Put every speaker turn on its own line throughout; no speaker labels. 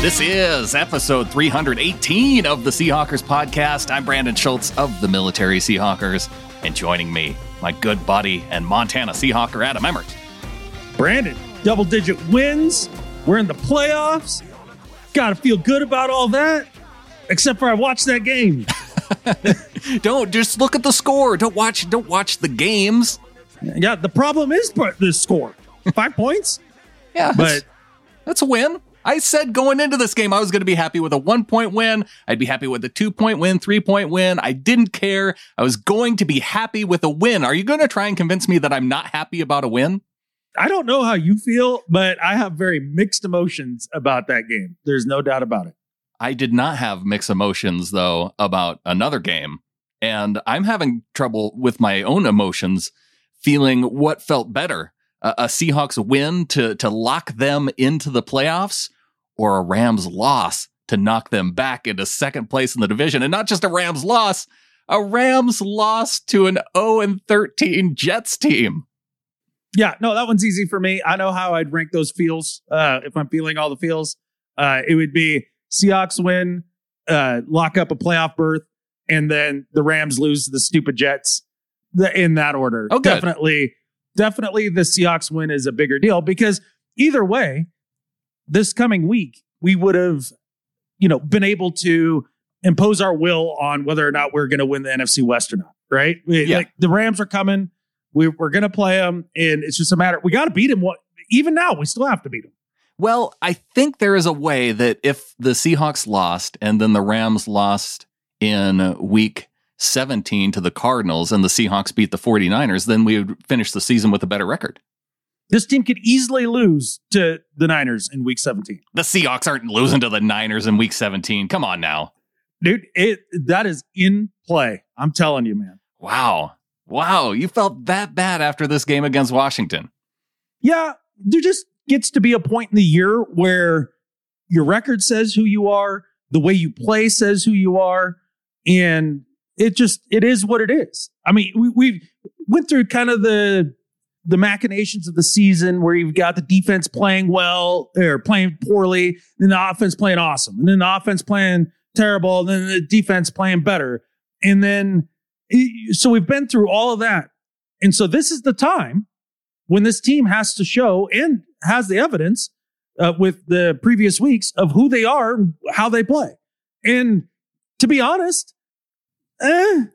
This is episode 318 of the Seahawkers podcast. I'm Brandon Schultz of the Military Seahawkers, and joining me, my good buddy and Montana Seahawker Adam Emmert.
Brandon, double-digit wins. We're in the playoffs. Got to feel good about all that, except for I watched that game.
Don't just look at the score. Don't watch the games.
Yeah, the problem is the score. 5 points?
Yeah,
but
that's a win. I said going into this game, I was going to be happy with a 1-point win. I'd be happy with a 2-point win, 3-point win. I didn't care. I was going to be happy with a win. Are you going to try and convince me that I'm not happy about a win?
I don't know how you feel, but I have very mixed emotions about that game. There's no doubt about it.
I did not have mixed emotions, though, about another game. And I'm having trouble with my own emotions, feeling what felt better. A Seahawks win to lock them into the playoffs, or a Rams loss to knock them back into second place in the division. And not just a Rams loss to an 0-13 Jets team.
Yeah, no, that one's easy for me. I know how I'd rank those feels. If I'm feeling all the feels, it would be Seahawks win, lock up a playoff berth, and then the Rams lose to the stupid Jets in that order.
Oh, good.
Definitely the Seahawks win is a bigger deal because either way, this coming week, we would have, been able to impose our will on whether or not we're going to win the NFC West or not, right? Like the Rams are coming. We're going to play them, and it's just a matter. We got to beat them. Even now, we still have to beat them.
Well, I think there is a way that if the Seahawks lost and then the Rams lost in week 17 to the Cardinals and the Seahawks beat the 49ers, then we would finish the season with a better record.
This team could easily lose to the Niners in week 17.
The Seahawks aren't losing to the Niners in week 17. Come on now.
Dude, that is in play. I'm telling you, man.
Wow. You felt that bad after this game against Washington.
Yeah, there just gets to be a point in the year where your record says who you are, the way you play says who you are, and it is what it is. I mean, we went through kind of the machinations of the season where you've got the defense playing well or playing poorly, then the offense playing awesome, and then the offense playing terrible, and then the defense playing better. And then, so we've been through all of that. And so this is the time when this team has to show and has the evidence with the previous weeks of who they are, and how they play. And to be honest, I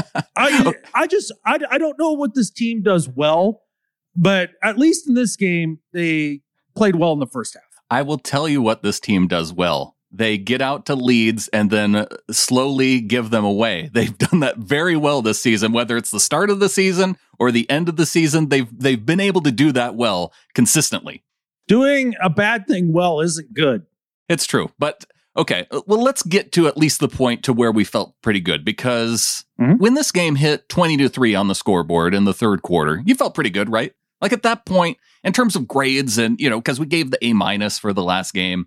don't know what this team does well, but at least in this game, they played well in the first half.
I will tell you what this team does well. They get out to leads and then slowly give them away. They've done that very well this season, whether it's the start of the season or the end of the season. They've been able to do that well consistently.
Doing a bad thing well isn't good.
It's true. But okay, well, let's get to at least the point to where we felt pretty good, because when this game hit 20-3 on the scoreboard in the third quarter, you felt pretty good, right? Like at that point, in terms of grades, and because we gave the A- for the last game.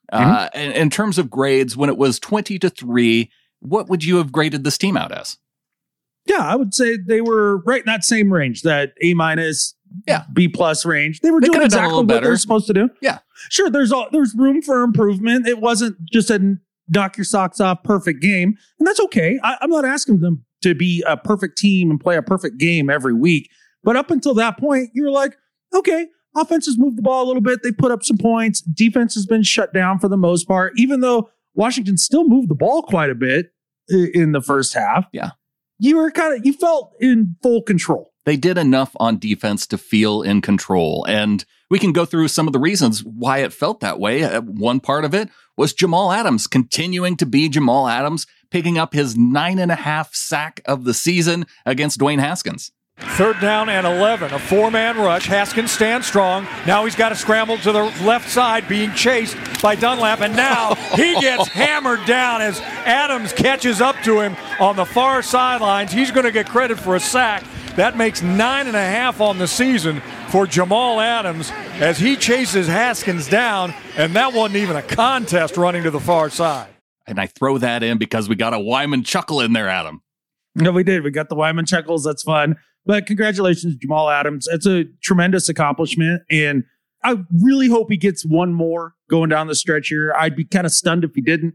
In terms of grades, when it was 20-3, what would you have graded this team out as?
Yeah, I would say they were right in that same range, that A-, B+ range. They were doing exactly what they're supposed to do.
Yeah,
sure. There's room for improvement. It wasn't just a knock your socks off perfect game, and that's okay. I'm not asking them to be a perfect team and play a perfect game every week. But up until that point, you're like, okay, offense has moved the ball a little bit. They put up some points. Defense has been shut down for the most part, even though Washington still moved the ball quite a bit in the first half.
Yeah.
You felt in full control.
They did enough on defense to feel in control. And we can go through some of the reasons why it felt that way. One part of it was Jamal Adams continuing to be Jamal Adams, picking up his 9.5 sack of the season against Dwayne Haskins.
3rd down and 11, a 4-man rush. Haskins stands strong. Now he's got to scramble to the left side, being chased by Dunlap, and now he gets hammered down as Adams catches up to him on the far sidelines. He's going to get credit for a sack. That makes 9.5 on the season for Jamal Adams as he chases Haskins down, and that wasn't even a contest running to the far side.
And I throw that in because we got a Wyman chuckle in there, Adam.
No, we did. We got the Wyman chuckles. That's fun. But congratulations, Jamal Adams. It's a tremendous accomplishment. And I really hope he gets one more going down the stretch here. I'd be kind of stunned if he didn't.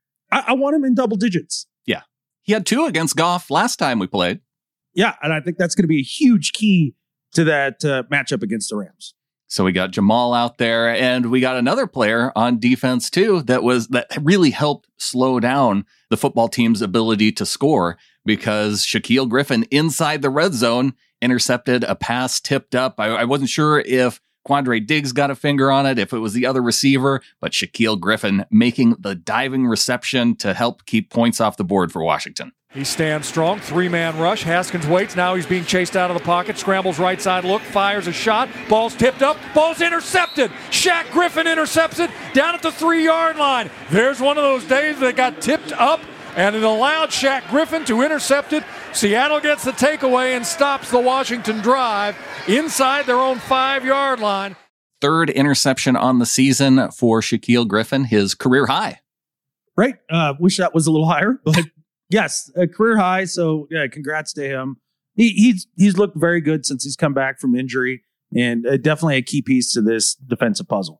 I want him in double digits.
Yeah. He had 2 against Goff last time we played.
Yeah, and I think that's going to be a huge key to that matchup against the Rams.
So we got Jamal out there, and we got another player on defense too that really helped slow down the football team's ability to score, because Shaquille Griffin inside the red zone intercepted a pass tipped up. I wasn't sure if Quandre Diggs got a finger on it, if it was the other receiver, but Shaquille Griffin making the diving reception to help keep points off the board for Washington.
He stands strong, 3-man rush. Haskins waits. Now he's being chased out of the pocket. Scrambles right side look, fires a shot. Ball's tipped up. Ball's intercepted. Shaq Griffin intercepts it down at the 3-yard line. There's one of those days that got tipped up, and it allowed Shaq Griffin to intercept it. Seattle gets the takeaway and stops the Washington drive inside their own 5-yard line.
3rd interception on the season for Shaquille Griffin, his career high.
Right. Wish that was a little higher, but yes, a career high. So yeah, congrats to him. He's looked very good since he's come back from injury, and definitely a key piece to this defensive puzzle.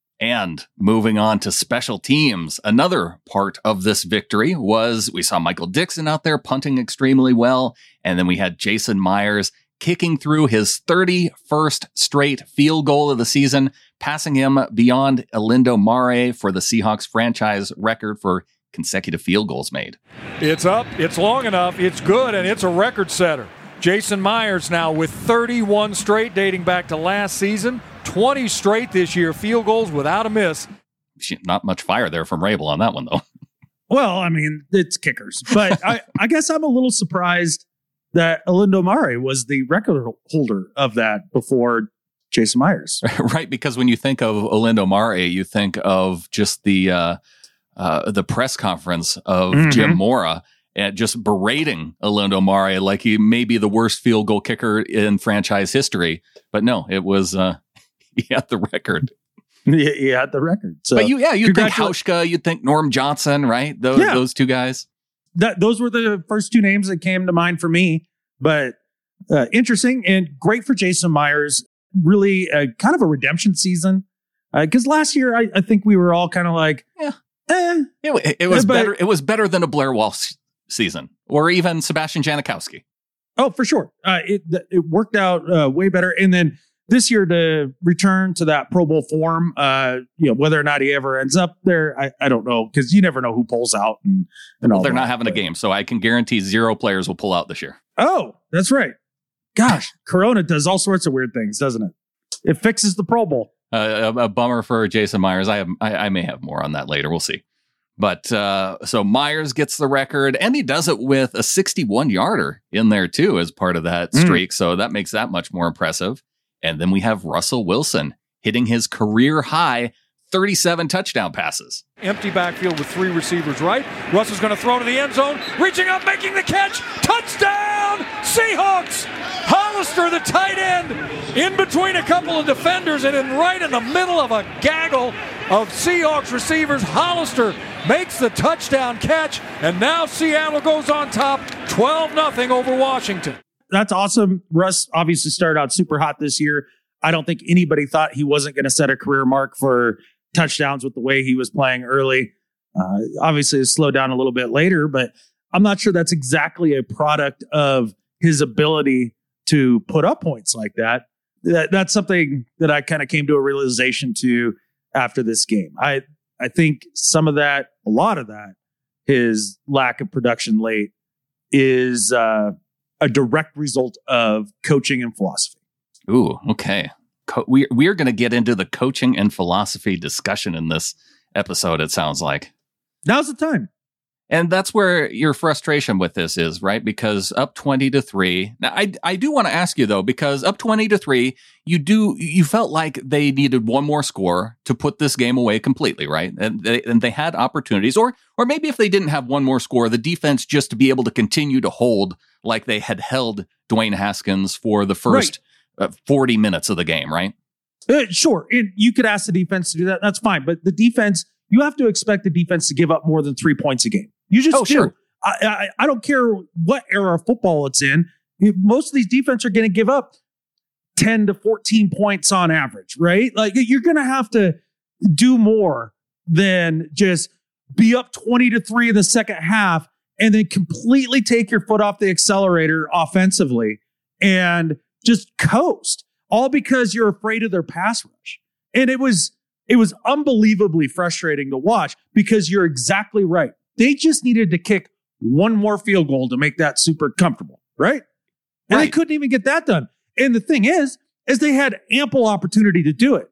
And moving on to special teams, another part of this victory was we saw Michael Dixon out there punting extremely well. And then we had Jason Myers kicking through his 31st straight field goal of the season, passing him beyond Alindo Mare for the Seahawks franchise record for consecutive field goals made.
It's up, it's long enough, it's good, and it's a record setter. Jason Myers now with 31 straight dating back to last season, 20 straight this year, field goals without a miss.
Not much fire there from Rabel on that one, though.
Well, I mean, it's kickers. But I guess I'm a little surprised that Alindo Mare was the record holder of that before Jason Myers.
Right, because when you think of Alindo Mare, you think of just the press conference of Jim Mora and just berating Alindo Mare like he may be the worst field goal kicker in franchise history. But no, it was he had the record.
He had the record. So,
but you'd think Hauschka, you'd think Norm Johnson, right? Those 2 guys.
Those were the first 2 names that came to mind for me. But interesting and great for Jason Myers. Really kind of a redemption season. Because last year, I think we were all kind of like,
It was better. It was better than a Blair Walsh season or even Sebastian Janikowski.
Oh, for sure. It worked out way better. And then this year to return to that Pro Bowl form, whether or not he ever ends up there, I don't know, because you never know who pulls out and all.
They're not having a game, so I can guarantee 0 players will pull out this year.
Oh, that's right. Gosh, Corona does all sorts of weird things, doesn't it? It fixes the Pro Bowl.
A bummer for Jason Myers. I may have more on that later. We'll see. But so Myers gets the record, and he does it with a 61-yarder in there too as part of that streak. So that makes that much more impressive. And then we have Russell Wilson hitting his career high 37 touchdown passes.
Empty backfield with 3 receivers right. Russell's going to throw to the end zone, reaching up, making the catch. Touchdown, Seahawks! Hollister, the tight end, in between a couple of defenders and right in the middle of a gaggle of Seahawks receivers. Hollister makes the touchdown catch, and now Seattle goes on top 12-0 over Washington.
That's awesome. Russ obviously started out super hot this year. I don't think anybody thought he wasn't going to set a career mark for touchdowns with the way he was playing early. Obviously, it slowed down a little bit later, but I'm not sure that's exactly a product of his ability to put up points like that. That's something that I kind of came to a realization to after this game. I think some of that, a lot of that, his lack of production late is a direct result of coaching and philosophy.
Ooh, okay. We are going to get into the coaching and philosophy discussion in this episode, it sounds like.
Now's the time.
And that's where your frustration with this is, right? Because up 20-3. Now, I do want to ask you, though, because up 20-3, you felt like they needed one more score to put this game away completely, right? And they had opportunities. Or maybe if they didn't have one more score, the defense just to be able to continue to hold like they had held Dwayne Haskins for the first 40 minutes of the game, right?
Sure. And you could ask the defense to do that. That's fine. But the defense, you have to expect the defense to give up more than 3 points a game. You just do.
Sure.
I don't care what era of football it's in. Most of these defense are going to give up 10 to 14 points on average, right? Like you're going to have to do more than just be up 20-3 in the second half and then completely take your foot off the accelerator offensively and just coast, all because you're afraid of their pass rush. And it was unbelievably frustrating to watch because you're exactly right. They just needed to kick one more field goal to make that super comfortable, right? And they couldn't even get that done. And the thing is they had ample opportunity to do it.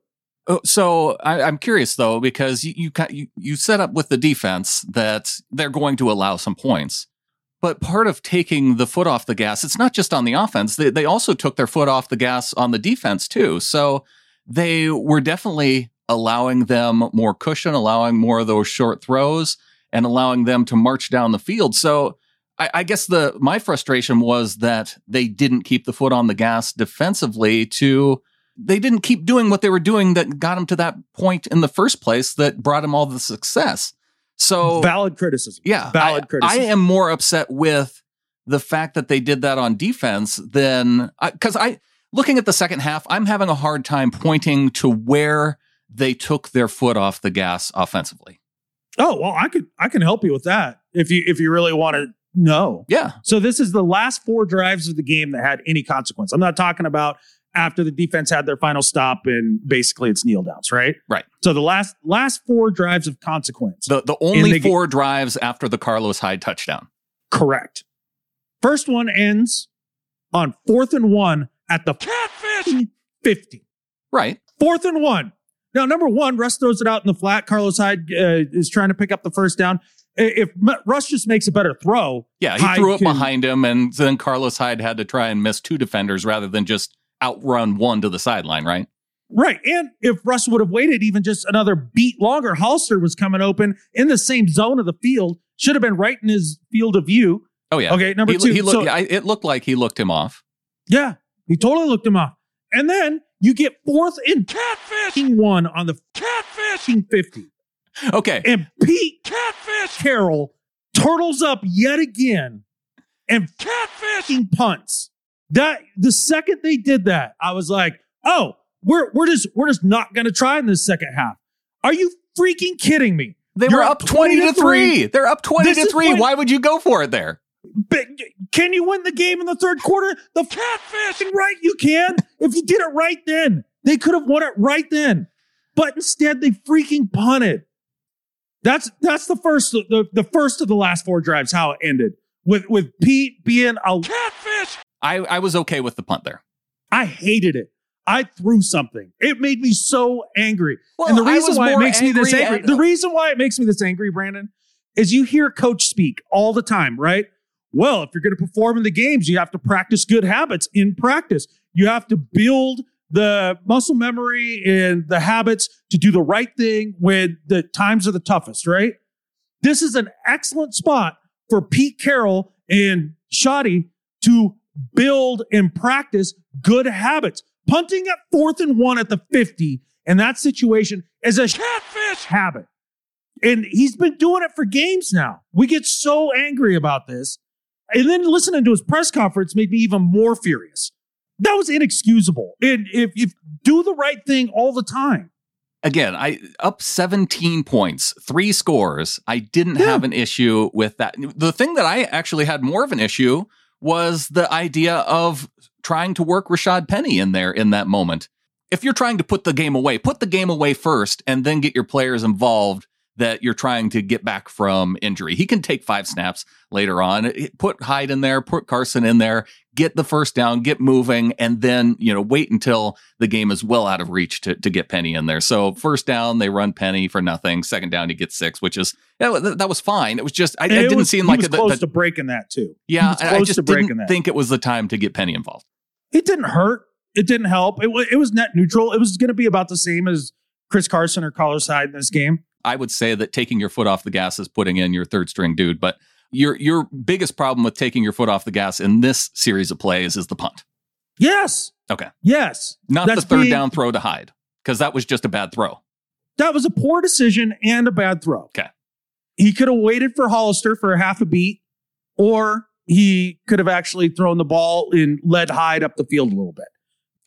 So I'm curious though, because you set up with the defense that they're going to allow some points, but part of taking the foot off the gas, it's not just on the offense. They also took their foot off the gas on the defense too. So they were definitely allowing them more cushion, allowing more of those short throws, and allowing them to march down the field. So I guess my frustration was that they didn't keep the foot on the gas defensively. They didn't keep doing what they were doing that got them to that point in the first place that brought them all the success. So
valid criticism.
Yeah.
Valid criticism.
I am more upset with the fact that they did that on defense than because looking at the second half, I'm having a hard time pointing to where they took their foot off the gas offensively.
Oh, well, I can help you with that if you really want to know.
Yeah.
So this is the last 4 drives of the game that had any consequence. I'm not talking about after the defense had their final stop and basically it's kneel downs, right?
Right.
So the last 4 drives of consequence.
The only 4 drives after the Carlos Hyde touchdown.
Correct. First one ends on 4th and 1 at the
catfish
50.
Right.
4th and 1. Now, number 1, Russ throws it out in the flat. Carlos Hyde is trying to pick up the first down. If Russ just makes a better throw.
Yeah, he threw it behind him, and then Carlos Hyde had to try and miss 2 defenders rather than just outrun 1 to the sideline, right?
Right. And if Russ would have waited even just another beat longer, Hollister was coming open in the same zone of the field. Should have been right in his field of view.
Oh, yeah.
Okay, number 2.
It looked like he looked him off.
Yeah, he totally looked him off. And then you get 4th and
catfish
1 on the
catfish
50.
Okay.
And Pete
catfish
Carroll turtles up yet again and
catfish
punts. That the second they did that, I was like, "Oh, we're just not going to try in this second half." Are you freaking kidding me?
You're up 20-3. They're up 20-3. Why would you go for it there?
But can you win the game in the third quarter? The
catfish,
right? You can. If you did it right then, they could have won it right then. But instead, they freaking punted. That's the first of the last 4 drives. How it ended with Pete being a
catfish.
I was okay with the punt there.
I hated it. I threw something. It made me so angry.
Well,
and the reason why it makes me this angry,
the
reason why it makes me this angry, Brandon, is you hear coach speak all the time, right? Well, if you're going to perform in the games, you have to practice good habits in practice. You have to build the muscle memory and the habits to do the right thing when the times are the toughest, right? This is an excellent spot for Pete Carroll and Shoddy to build and practice good habits. Punting at 4th and 1 at the 50 in that situation is a
catfish
habit. And he's been doing it for games now. We get so angry about this. And then listening to his press conference made me even more furious. That was inexcusable. And if you do the right thing all the time.
Again, I up 17 points, 3 scores. I didn't have an issue with that. The thing that I actually had more of an issue was the idea of trying to work Rashad Penny in there in that moment. If you're trying to put the game away first and then get your players involved that you're trying to get back from injury. He can take 5 snaps later on, put Hyde in there, put Carson in there, get the first down, get moving, and then, wait until the game is well out of reach to get Penny in there. So first down, they run Penny for nothing. Second down, he gets 6, which is, that was fine. It was just, it didn't seem like
he was close to breaking that too.
Yeah, I just didn't think it was the time to get Penny involved.
It didn't hurt. It didn't help. It was net neutral. It was going to be about the same as Chris Carson or Carlos Hyde in this game.
I would say that taking your foot off the gas is putting in your third string dude, but your biggest problem with taking your foot off the gas in this series of plays is the punt.
Yes.
Okay.
Yes.
Not the third down throw to Hyde, because that was just a bad throw.
That was a poor decision and a bad throw.
Okay.
He could have waited for Hollister for a half a beat, or he could have actually thrown the ball and led Hyde up the field a little bit.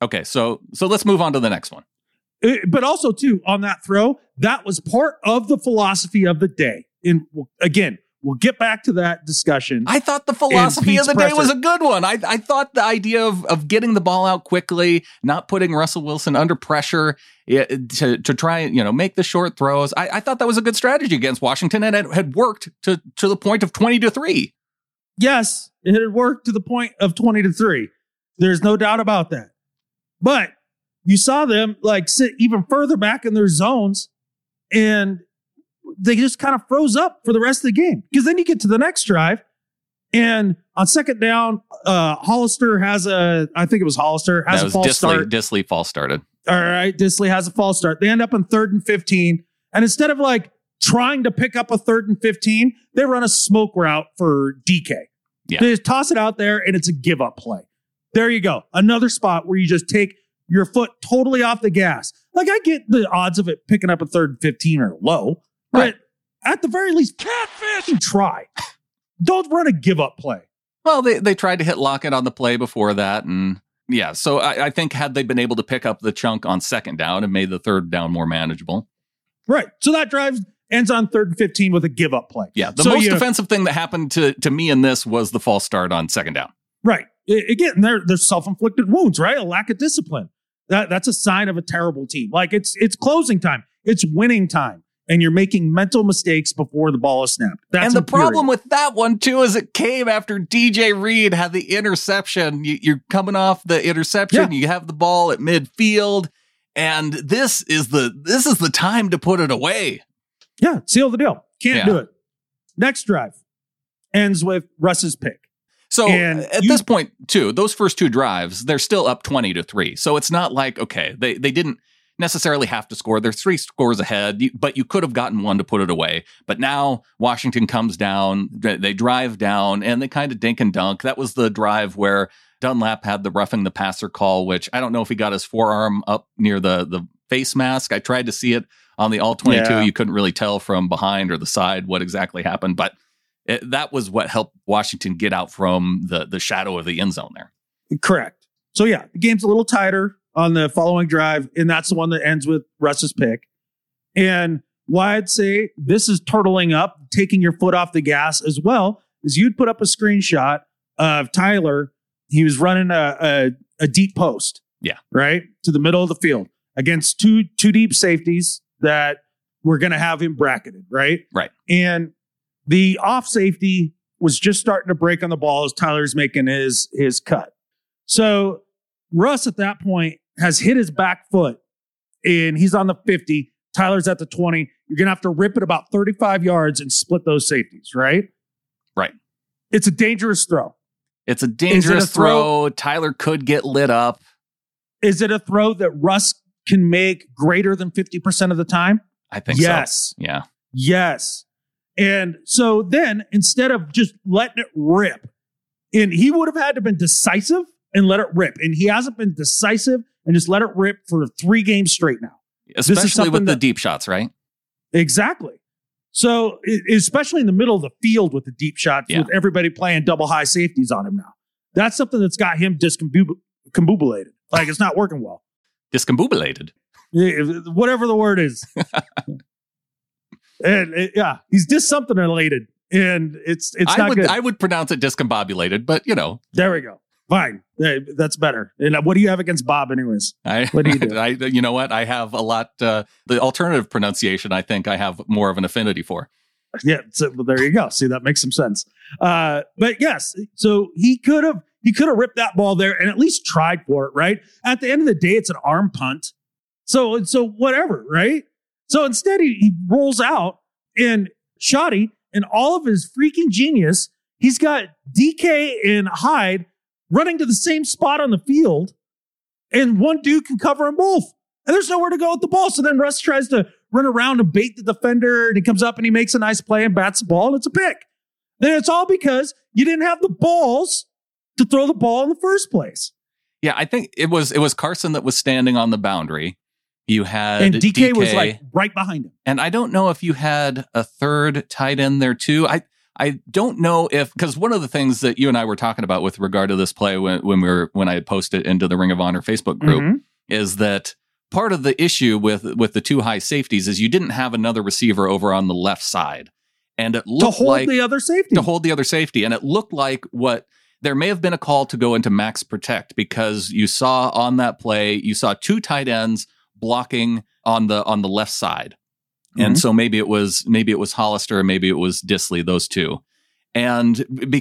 Okay, so let's move on to the next one.
But also, too, on that throw, that was part of the philosophy of the day. And again, we'll get back to that discussion.
I thought the philosophy of the day was a good one. I thought the idea of getting the ball out quickly, not putting Russell Wilson under pressure to try, make the short throws. I thought that was a good strategy against Washington, and it had worked to the point of 20-3.
Yes, it had worked to the point of 20-3. There's no doubt about that. But you saw them sit even further back in their zones, and they just kind of froze up for the rest of the game. Because then you get to the next drive, and on second down, Hollister has a false start.
Dissly false started.
All right, Dissly has a false start. They end up in 3rd and 15, and instead of trying to pick up a 3rd and 15, they run a smoke route for DK.
Yeah.
They just toss it out there, and it's a give up play. There you go. Another spot where you just take your foot totally off the gas. I get the odds of it picking up a 3rd and 15 are low,
right.
But at the very least, catfish, try. Don't run a give up play.
Well, they tried to hit Lockett on the play before that. And yeah, so I think had they been able to pick up the chunk on second down and made the third down more manageable.
Right. So that drive ends on 3rd and 15 with a give up play.
Yeah. The most defensive thing that happened to me in this was the false start on second down.
Right. Again, they're self-inflicted wounds, right? A lack of discipline. That's a sign of a terrible team. It's closing time. It's winning time. And you're making mental mistakes before the ball is snapped. That's
and the problem with that one, too, is it came after DJ Reed had the interception. You're coming off the interception. Yeah. You have the ball at midfield. And this is the time to put it away.
Yeah, seal the deal. Can't do it. Next drive ends with Russ's pick.
So at this point, too, those first two drives, they're still up 20-3. So it's not like, okay, they didn't necessarily have to score. They're 3 scores ahead, but you could have gotten one to put it away. But now Washington comes down, they drive down, and they kind of dink and dunk. That was the drive where Dunlap had the roughing the passer call, which I don't know if he got his forearm up near the face mask. I tried to see it on the all-22. Yeah. You couldn't really tell from behind or the side what exactly happened, but that was what helped Washington get out from the shadow of the end zone there.
Correct. So yeah, the game's a little tighter on the following drive, and that's the one that ends with Russ's pick. And why I'd say this is turtling up, taking your foot off the gas as well, is you'd put up a screenshot of Tyler. He was running a deep post.
Yeah.
Right? To the middle of the field against two deep safeties that were going to have him bracketed. Right?
Right.
And the off safety was just starting to break on the ball as Tyler's making his cut. So Russ at that point has hit his back foot and he's on the 50. Tyler's at the 20. You're going to have to rip it about 35 yards and split those safeties, right?
Right.
It's a dangerous throw.
It's a dangerous throw. Tyler could get lit up.
Is it a throw that Russ can make greater than 50% of the time?
I think
yes.
So. Yeah.
Yes. And so then instead of just letting it rip, and he would have had to have been decisive and let it rip. And he hasn't been decisive and just let it rip for 3 games straight now.
Especially with the deep shots, right?
Exactly. So, especially in the middle of the field with the deep shots, with everybody playing double high safeties on him now. That's something that's got him discombobulated. It's not working well.
Discombobulated?
Whatever the word is. And he's just something elated. And it's not good.
I would pronounce it discombobulated, but
There we go. Fine. That's better. And what do you have against Bob anyways? What do you do?
You know what? I have a lot. The alternative pronunciation, I think I have more of an affinity for.
Yeah. So there you go. See, that makes some sense. But yes, so he could have ripped that ball there and at least tried for it, right? At the end of the day, it's an arm punt. So whatever, right? So instead he rolls out and Shoddy and all of his freaking genius, he's got DK and Hyde running to the same spot on the field, and one dude can cover them both. And there's nowhere to go with the ball. So then Russ tries to run around and bait the defender, and he comes up and he makes a nice play and bats the ball, and it's a pick. Then it's all because you didn't have the balls to throw the ball in the first place.
Yeah, I think it was Carson that was standing on the boundary. You had
and DK was right behind him.
And I don't know if you had a third tight end there too. I don't know because one of the things that you and I were talking about with regard to this play when I had posted into the Ring of Honor Facebook group is that part of the issue with the two high safeties is you didn't have another receiver over on the left side. And it looked
to hold the other safety. And it looked like there may have been a call to go into max protect because you saw on that play, you saw two tight ends blocking on the left side. And so maybe it was Hollister, or maybe it was Dissly, those two. And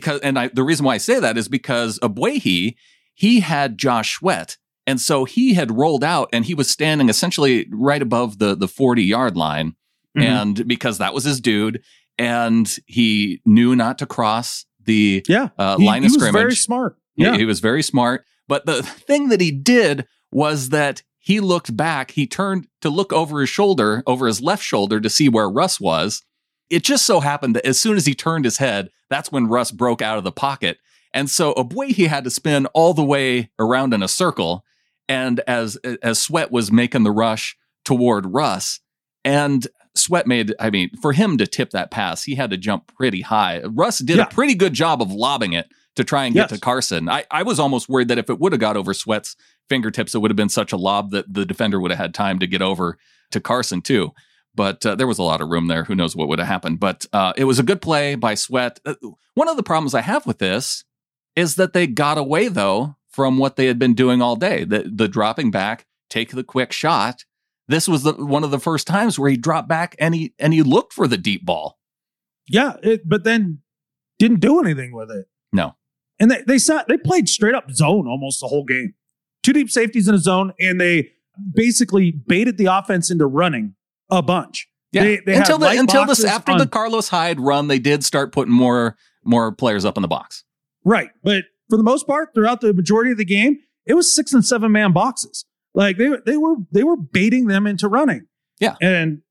the reason why I say that is because Ogbuehi, he had Josh Sweat. And so he had rolled out and he was standing essentially right above the 40-yard line. And because that was his dude, and he knew not to cross the line of scrimmage. He was very smart.
He was very smart. But the thing that he did was that he looked back. He turned to look over his left shoulder to see where Russ was. It just so happened that as soon as he turned his head, that's when Russ broke out of the pocket. And so Ogbuehi had to spin all the way around in a circle. And as Sweat was making the rush toward Russ, and Sweat for him to tip that pass, he had to jump pretty high. Russ did a pretty good job of lobbing it to try and get to Carson. I was almost worried that if it would have got over Sweat's fingertips, it would have been such a lob that the defender would have had time to get over to Carson too. But there was a lot of room there. Who knows what would have happened. But it was a good play by Sweat. One of the problems I have with this is that they got away, though, from what they had been doing all day. The dropping back, take the quick shot. This was one of the first times where he dropped back and he looked for the deep ball.
Yeah, but then didn't do anything with it.
No.
And they played straight up zone almost the whole game. Two deep safeties in a zone, and they basically baited the offense into running a bunch.
Yeah. Until after the Carlos Hyde run, they did start putting more players up in the box.
Right. But for the most part, throughout the majority of the game, it was 6 and 7 man boxes. Like they were baiting them into running.
Yeah.
And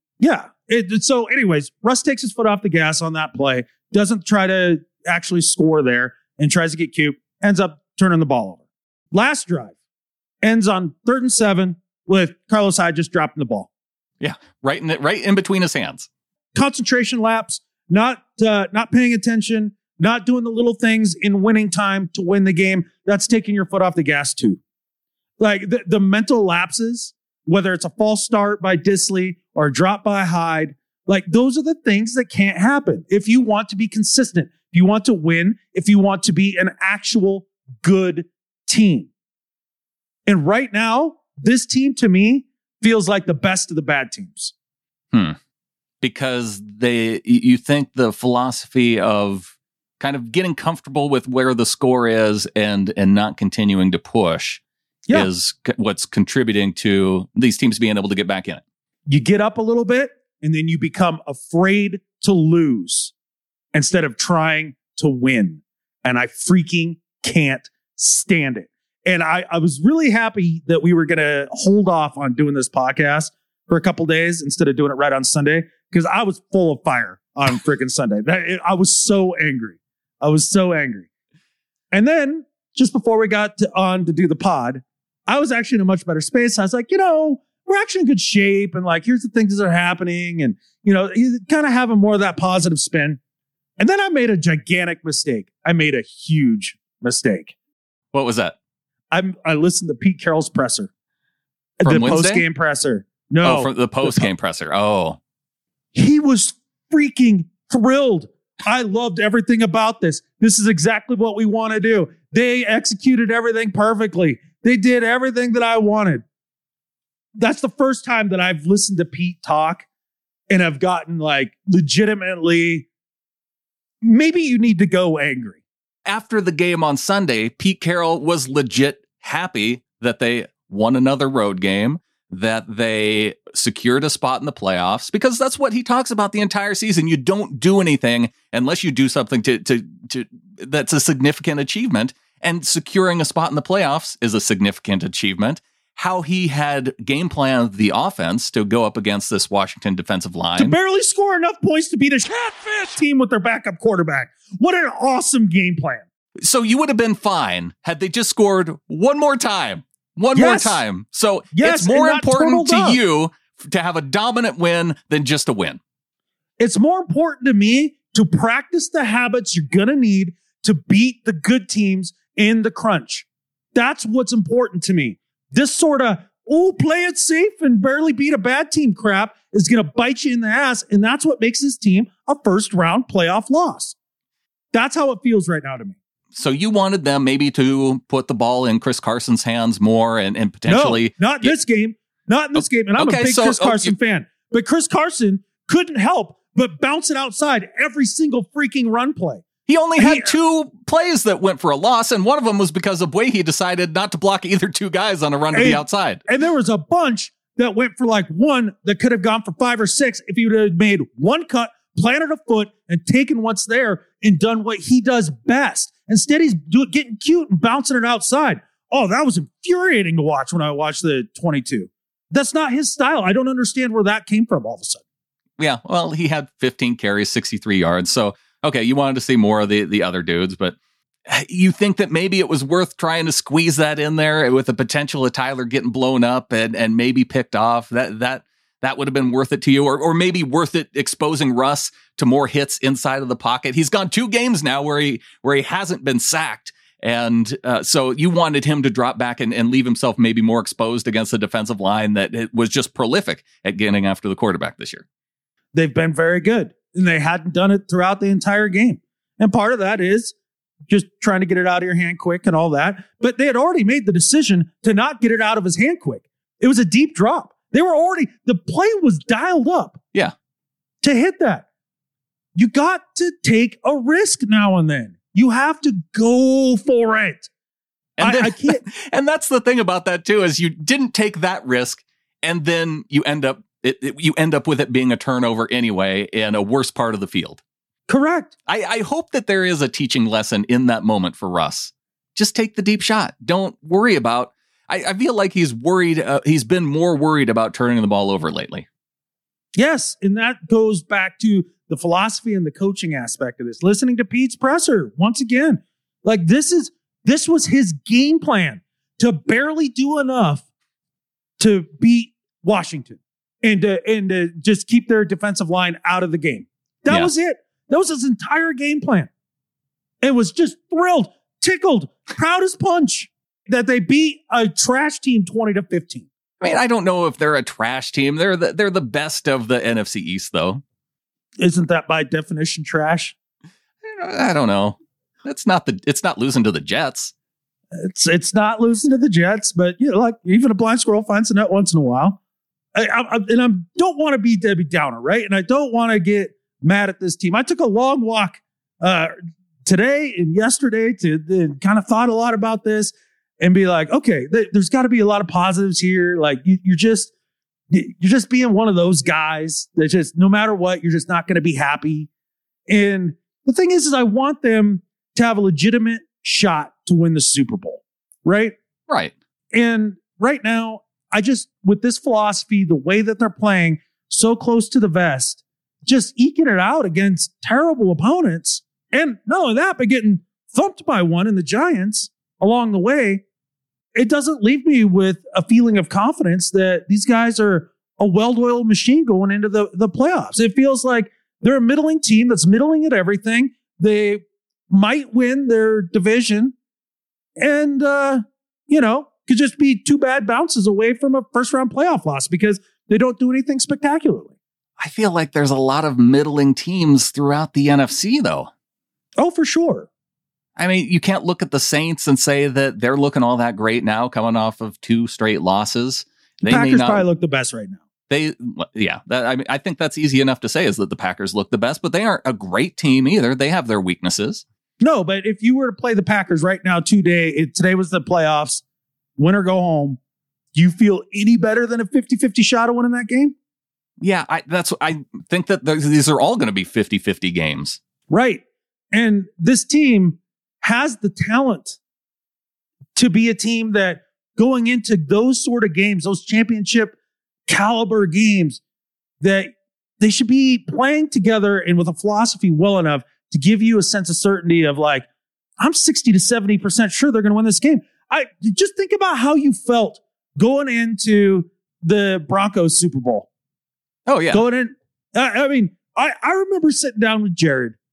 so anyways, Russ takes his foot off the gas on that play, doesn't try to actually score there, and tries to get cute, ends up turning the ball over. Last drive ends on 3rd and 7 with Carlos Hyde just dropping the ball.
Yeah. Right in between his hands.
Concentration lapse, not paying attention, not doing the little things in winning time to win the game. That's taking your foot off the gas too. Like the mental lapses, whether it's a false start by Dissly or a drop by Hyde, like those are the things that can't happen. If you want to be consistent, if you want to win, if you want to be an actual good team. And right now, this team to me feels like the best of the bad teams.
Because you think the philosophy of kind of getting comfortable with where the score is and not continuing to push is what's contributing to these teams being able to get back in it.
You get up a little bit and then you become afraid to lose instead of trying to win. And I freaking can't stand it. And I was really happy that we were going to hold off on doing this podcast for a couple days instead of doing it right on Sunday, because I was full of fire on freaking Sunday. I was so angry. And then just before we got on to do the pod, I was actually in a much better space. I was like, we're actually in good shape. And like, here's the things that are happening. And, you kind of having more of that positive spin. And then I made a gigantic mistake. I made a huge mistake.
What was that?
I listened to Pete Carroll's presser.
From
the
Wednesday?
Post-game presser. No.
Oh, from the post-game presser. Oh.
He was freaking thrilled. I loved everything about this. This is exactly what we want to do. They executed everything perfectly. They did everything that I wanted. That's the first time that I've listened to Pete talk and I've gotten like legitimately, maybe you need to go angry.
After the game on Sunday, Pete Carroll was legit happy that they won another road game, that they secured a spot in the playoffs, because that's what he talks about the entire season. You don't do anything unless you do something to that's a significant achievement, and securing a spot in the playoffs is a significant achievement. How he had game planned the offense to go up against this Washington defensive line.
To barely score enough points to beat a catfish team with their backup quarterback. What an awesome game plan.
So you would have been fine had they just scored one more time. More time. So it's more important to you to have a dominant win than just a win.
It's more important to me to practice the habits you're going to need to beat the good teams in the crunch. That's what's important to me. This sort of, play it safe and barely beat a bad team crap is going to bite you in the ass. And that's what makes this team a first round playoff loss. That's how it feels right now to me.
So you wanted them maybe to put the ball in Chris Carson's hands more and potentially...
No, not in this game. Not in this game. And I'm a big Chris Carson fan. But Chris Carson couldn't help but bounce it outside every single freaking run play.
He only had 2 plays that went for a loss, and one of them was because Abuehi decided not to block either 2 guys on a run to the outside.
And there was a bunch that went for like 1 that could have gone for 5 or 6 if he would have made 1 cut, planted a foot, and taken what's there and done what he does best. Instead, he's getting cute and bouncing it outside. Oh, that was infuriating to watch when I watched the 22. That's not his style. I don't understand where that came from all of a sudden.
Yeah, well, he had 15 carries, 63 yards, so... Okay, you wanted to see more of the other dudes, but you think that maybe it was worth trying to squeeze that in there with the potential of Tyler getting blown up and maybe picked off? That would have been worth it to you, or maybe worth it exposing Russ to more hits inside of the pocket. He's gone 2 games now where he hasn't been sacked, and so you wanted him to drop back and leave himself maybe more exposed against the defensive line that it was just prolific at getting after the quarterback this year.
They've been very good. And they hadn't done it throughout the entire game. And part of that is just trying to get it out of your hand quick and all that. But they had already made the decision to not get it out of his hand quick. It was a deep drop. The play was dialed up.
Yeah.
To hit that. You got to take a risk now and then. You have to go for it.
And
I can't.
And that's the thing about that too, is you didn't take that risk and then you end up with it being a turnover anyway in a worse part of the field.
Correct.
I hope that there is a teaching lesson in that moment for Russ. Just take the deep shot. Don't worry about... I feel like he's worried. He's been more worried about turning the ball over lately.
Yes, and that goes back to the philosophy and the coaching aspect of this. Listening to Pete's presser, once again, like this was his game plan to barely do enough to beat Washington. And to just keep their defensive line out of the game. That was it. That was his entire game plan. It was just thrilled, tickled, proud as punch that they beat a trash team 20-15.
I mean, I don't know if they're a trash team. They're the best of the NFC East, though.
Isn't that by definition trash?
I don't know. It's not losing to the Jets.
It's not losing to the Jets, but like even a blind squirrel finds a nut once in a while. I don't want to be Debbie Downer, right? And I don't want to get mad at this team. I took a long walk today and yesterday to kind of thought a lot about this and be like, okay, there's got to be a lot of positives here. Like you're just being one of those guys that just no matter what, you're just not going to be happy. And the thing is I want them to have a legitimate shot to win the Super Bowl, right?
Right.
And right now, with this philosophy, the way that they're playing so close to the vest, just eking it out against terrible opponents. And not only that, but getting thumped by one in the Giants along the way. It doesn't leave me with a feeling of confidence that these guys are a well-oiled machine going into the playoffs. It feels like they're a middling team that's middling at everything. They might win their division and, could just be 2 bad bounces away from a first-round playoff loss because they don't do anything spectacularly.
I feel like there's a lot of middling teams throughout the NFC, though.
Oh, for sure.
I mean, you can't look at the Saints and say that they're looking all that great now, coming off of 2 straight losses.
The Packers probably look the best right now.
I think that's easy enough to say is that the Packers look the best, but they aren't a great team either. They have their weaknesses.
No, but if you were to play the Packers right now today was the playoffs, win or go home, do you feel any better than a 50-50 shot of winning that game?
Yeah, I think that these are all going to be 50-50 games.
Right. And this team has the talent to be a team that going into those sort of games, those championship caliber games, that they should be playing together and with a philosophy well enough to give you a sense of certainty of like, I'm 60 to 70% sure they're going to win this game. Just think about how you felt going into the Broncos Super Bowl.
Oh, yeah.
Going in. I remember sitting down with Jared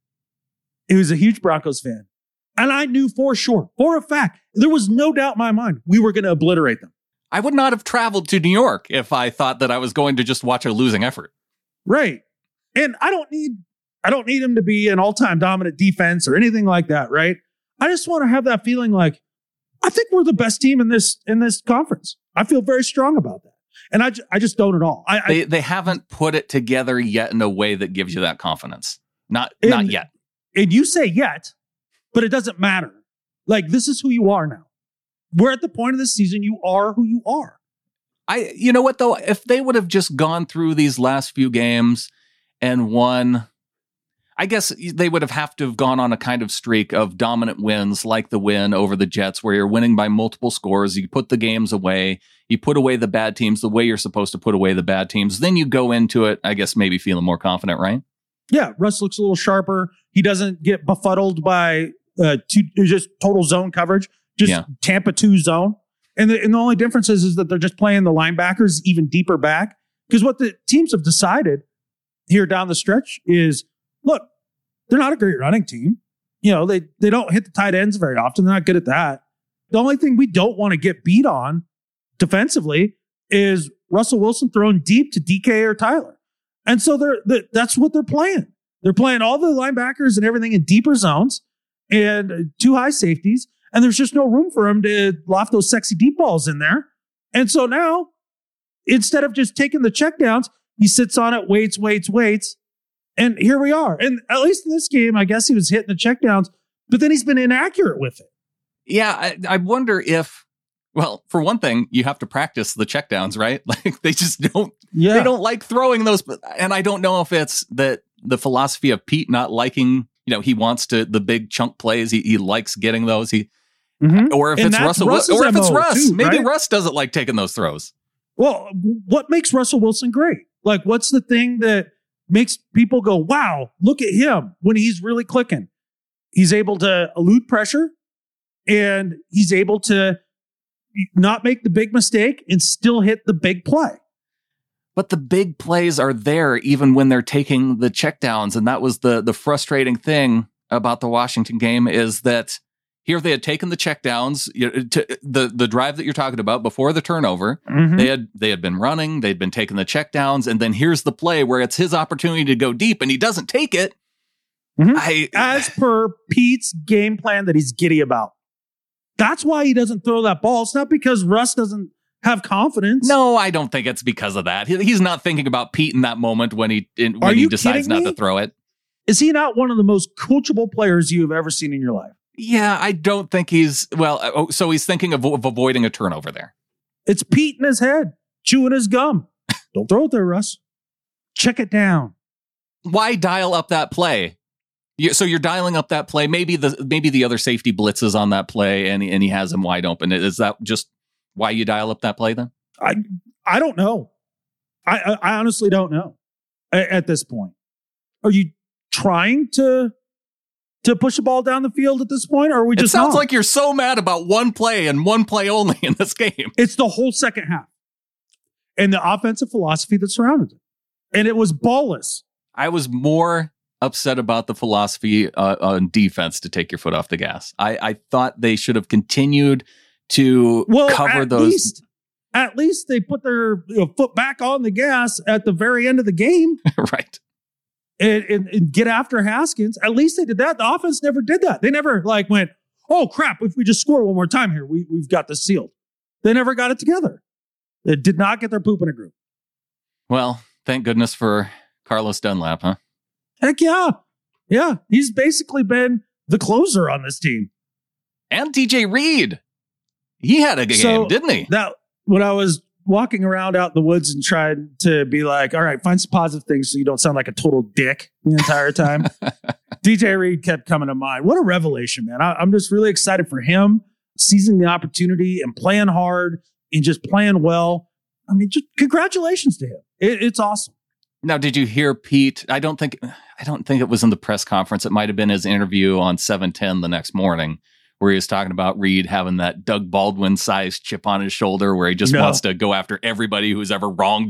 he was a huge Broncos fan. And I knew for sure, for a fact, there was no doubt in my mind we were going to obliterate them.
I would not have traveled to New York if I thought that I was going to just watch a losing effort.
Right. And I don't need him to be an all-time dominant defense or anything like that, right? I just want to have that feeling like, I think we're the best team in this conference. I feel very strong about that. And I just don't at all.
They haven't put it together yet in a way that gives you that confidence. Not yet.
And you say yet, but it doesn't matter. Like, this is who you are now. We're at the point of the season. You are who you are.
You know what, though? If they would have just gone through these last few games and won, I guess they would have to have gone on a kind of streak of dominant wins, like the win over the Jets, where you're winning by multiple scores. You put the games away. You put away the bad teams the way you're supposed to put away the bad teams. Then you go into it, I guess, maybe feeling more confident, right?
Yeah, Russ looks a little sharper. He doesn't get befuddled by just total zone coverage. Just Tampa 2 zone. And the only difference is that they're just playing the linebackers even deeper back. Because what the teams have decided here down the stretch is, look, they're not a great running team. You know, they don't hit the tight ends very often. They're not good at that. The only thing we don't want to get beat on defensively is Russell Wilson thrown deep to DK or Tyler. And so that's what they're playing. They're playing all the linebackers and everything in deeper zones and 2 high safeties. And there's just no room for him to loft those sexy deep balls in there. And so now, instead of just taking the checkdowns, he sits on it, waits. And here we are. And at least in this game, I guess he was hitting the checkdowns, but then he's been inaccurate with it.
Yeah, I wonder if, well, for one thing, you have to practice the checkdowns, right? Like, they just don't, they don't like throwing those. And I don't know if it's that the philosophy of Pete not liking, he wants the big chunk plays. He likes getting those. Or if it's Russell, or if it's Russ, too, maybe right? Russ doesn't like taking those throws.
Well, what makes Russell Wilson great? Like, what's the thing that makes people go, wow, look at him when he's really clicking? He's able to elude pressure, and he's able to not make the big mistake and still hit the big play.
But the big plays are there even when they're taking the checkdowns. And that was the frustrating thing about the Washington game, is that here they had taken the checkdowns, the drive that you're talking about before the turnover. Mm-hmm. They had been running, they'd been taking the checkdowns, and then here's the play where it's his opportunity to go deep, and he doesn't take it.
Mm-hmm. As per Pete's game plan that he's giddy about. That's why he doesn't throw that ball. It's not because Russ doesn't have confidence.
No, I don't think it's because of that. He's not thinking about Pete in that moment when he decides not to throw it.
Is he not one of the most coachable players you have ever seen in your life?
Yeah, I don't think he's, so he's thinking of avoiding a turnover there.
It's Pete in his head, chewing his gum. Don't throw it there, Russ. Check it down.
Why dial up that play? So you're dialing up that play. Maybe the other safety blitzes on that play, and he has him wide open. Is that just why you dial up that play then?
I don't know. I honestly don't know at this point. Are you trying to push the ball down the field at this point, or are we just?
It sounds like you're so mad about one play and one play only in this game.
It's the whole second half and the offensive philosophy that surrounded it, and it was ballless.
I was more upset about the philosophy on defense to take your foot off the gas. I thought they should have continued to cover those.
At least they put their foot back on the gas at the very end of the game.
Right.
And get after Haskins. At least they did that. The offense never did that. They never went, oh crap, if we just score one more time here, we've got this sealed. They never got it together. They did not get their poop in a group.
Well, thank goodness for Carlos Dunlap, huh?
Heck yeah. Yeah. He's basically been the closer on this team.
And TJ Reed. He had a good game, didn't he?
When I was walking around out in the woods and tried to be like, all right, find some positive things so you don't sound like a total dick the entire time. DJ Reed kept coming to mind. What a revelation, man. I'm just really excited for him, seizing the opportunity and playing hard and just playing well. I mean, just congratulations to him. It's awesome.
Now, did you hear Pete? I don't think it was in the press conference. It might have been his interview on 710 the next morning, where he was talking about Reed having that Doug Baldwin-sized chip on his shoulder where he just wants to go after everybody who's ever wronged him.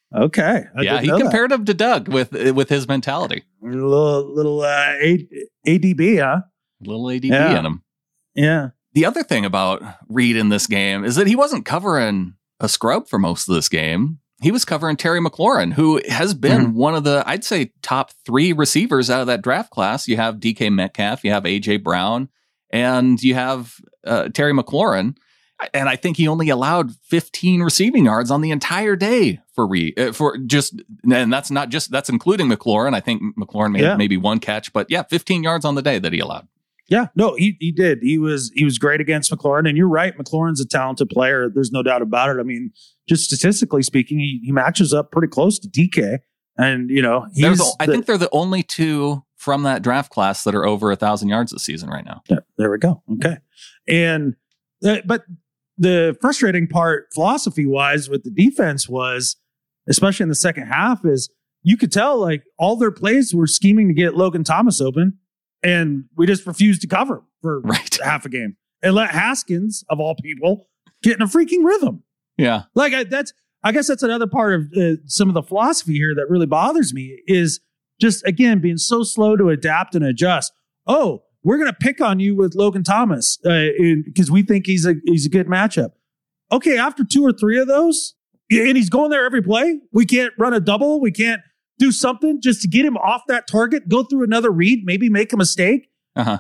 Okay.
He compared him to Doug with his mentality.
Little ADB, huh?
Little ADB in him.
Yeah.
The other thing about Reed in this game is that he wasn't covering a scrub for most of this game. He was covering Terry McLaurin, who has been one of the, I'd say, top 3 receivers out of that draft class. You have DK Metcalf, you have AJ Brown, and you have Terry McLaurin. And I think he only allowed 15 receiving yards on the entire day for Reed. And that's not just, that's including McLaurin. I think McLaurin made maybe 1 catch, but 15 yards on the day that he allowed.
Yeah, no, he did. He was great against McLaurin, and you're right. McLaurin's a talented player. There's no doubt about it. I mean, just statistically speaking, he matches up pretty close to DK, and
I think they're the only 2 from that draft class that are over 1,000 yards this season right now.
Yeah, there we go. Okay, and but the frustrating part, philosophy wise, with the defense was, especially in the second half, is you could tell like all their plays were scheming to get Logan Thomas open. And we just refused to cover him for half a game and let Haskins, of all people, get in a freaking rhythm.
Yeah.
Like I guess that's another part of some of the philosophy here that really bothers me is just, again, being so slow to adapt and adjust. Oh, we're going to pick on you with Logan Thomas because we think he's a good matchup. Okay. After 2 or 3 of those, and he's going there every play, we can't run a double. We can't do something just to get him off that target, go through another read, maybe make a mistake.